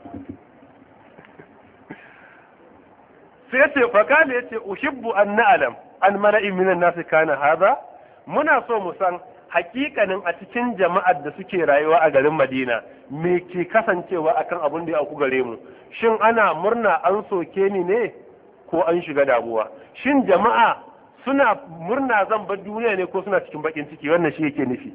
Sai yace fakali yace uhibbu an na'lam an mala'in minan nas kana hada, muna so mu san hakikanin a cikin jama'ar da suke rayuwa a garin Madina me ke kasancewa akan abin da ya auku gare mu. Shin ana murna an soke ni ne ko an shiga damuwa? Shin jama'a suna murna zan bar duniya ne ko suna cikin bakin ciki? Wannan shi yake nufi.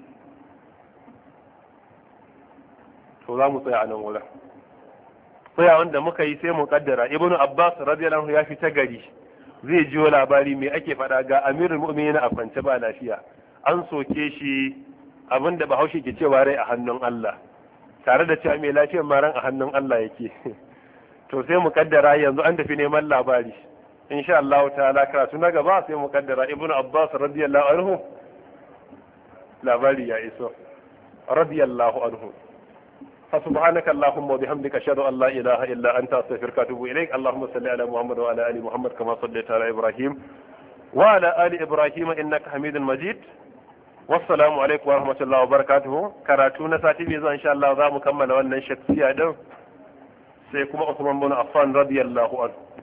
To za mu tsaya a nan wurin. Tsaya wanda muka yi sai mu kaddara Ibn Abbas radiyallahu anhu ya fita gari zai jiyo labari me ake faɗa ga Amirul Mu'minin a kwance ba lafiya, an soke shi, abinda Bahaushe ke cewa rai a hannun Allah, tare da cewa mai lafiyar ma ran a hannun Allah yake. To sai mu kaddara yanzu an tafi neman labari, insha Allah ta'ala karatu na gaba sai mu kaddara Ibn Abbas radiyallahu anhu labari ya iso radiyallahu anhu. فسبحانك اللهم وبحمدك اشهد ان لا اله الا انت استغفرك واتوب اليك. اللهم صل على محمد وعلى ال محمد كما صليت على ابراهيم وعلى ال ابراهيم انك حميد مجيد. والسلام عليكم ورحمه الله وبركاته. karatu na sati biyu zan insha Allah za mu kammala wannan shakhsiya din, sai kuma Usman bin Affan radiyallahu anhu.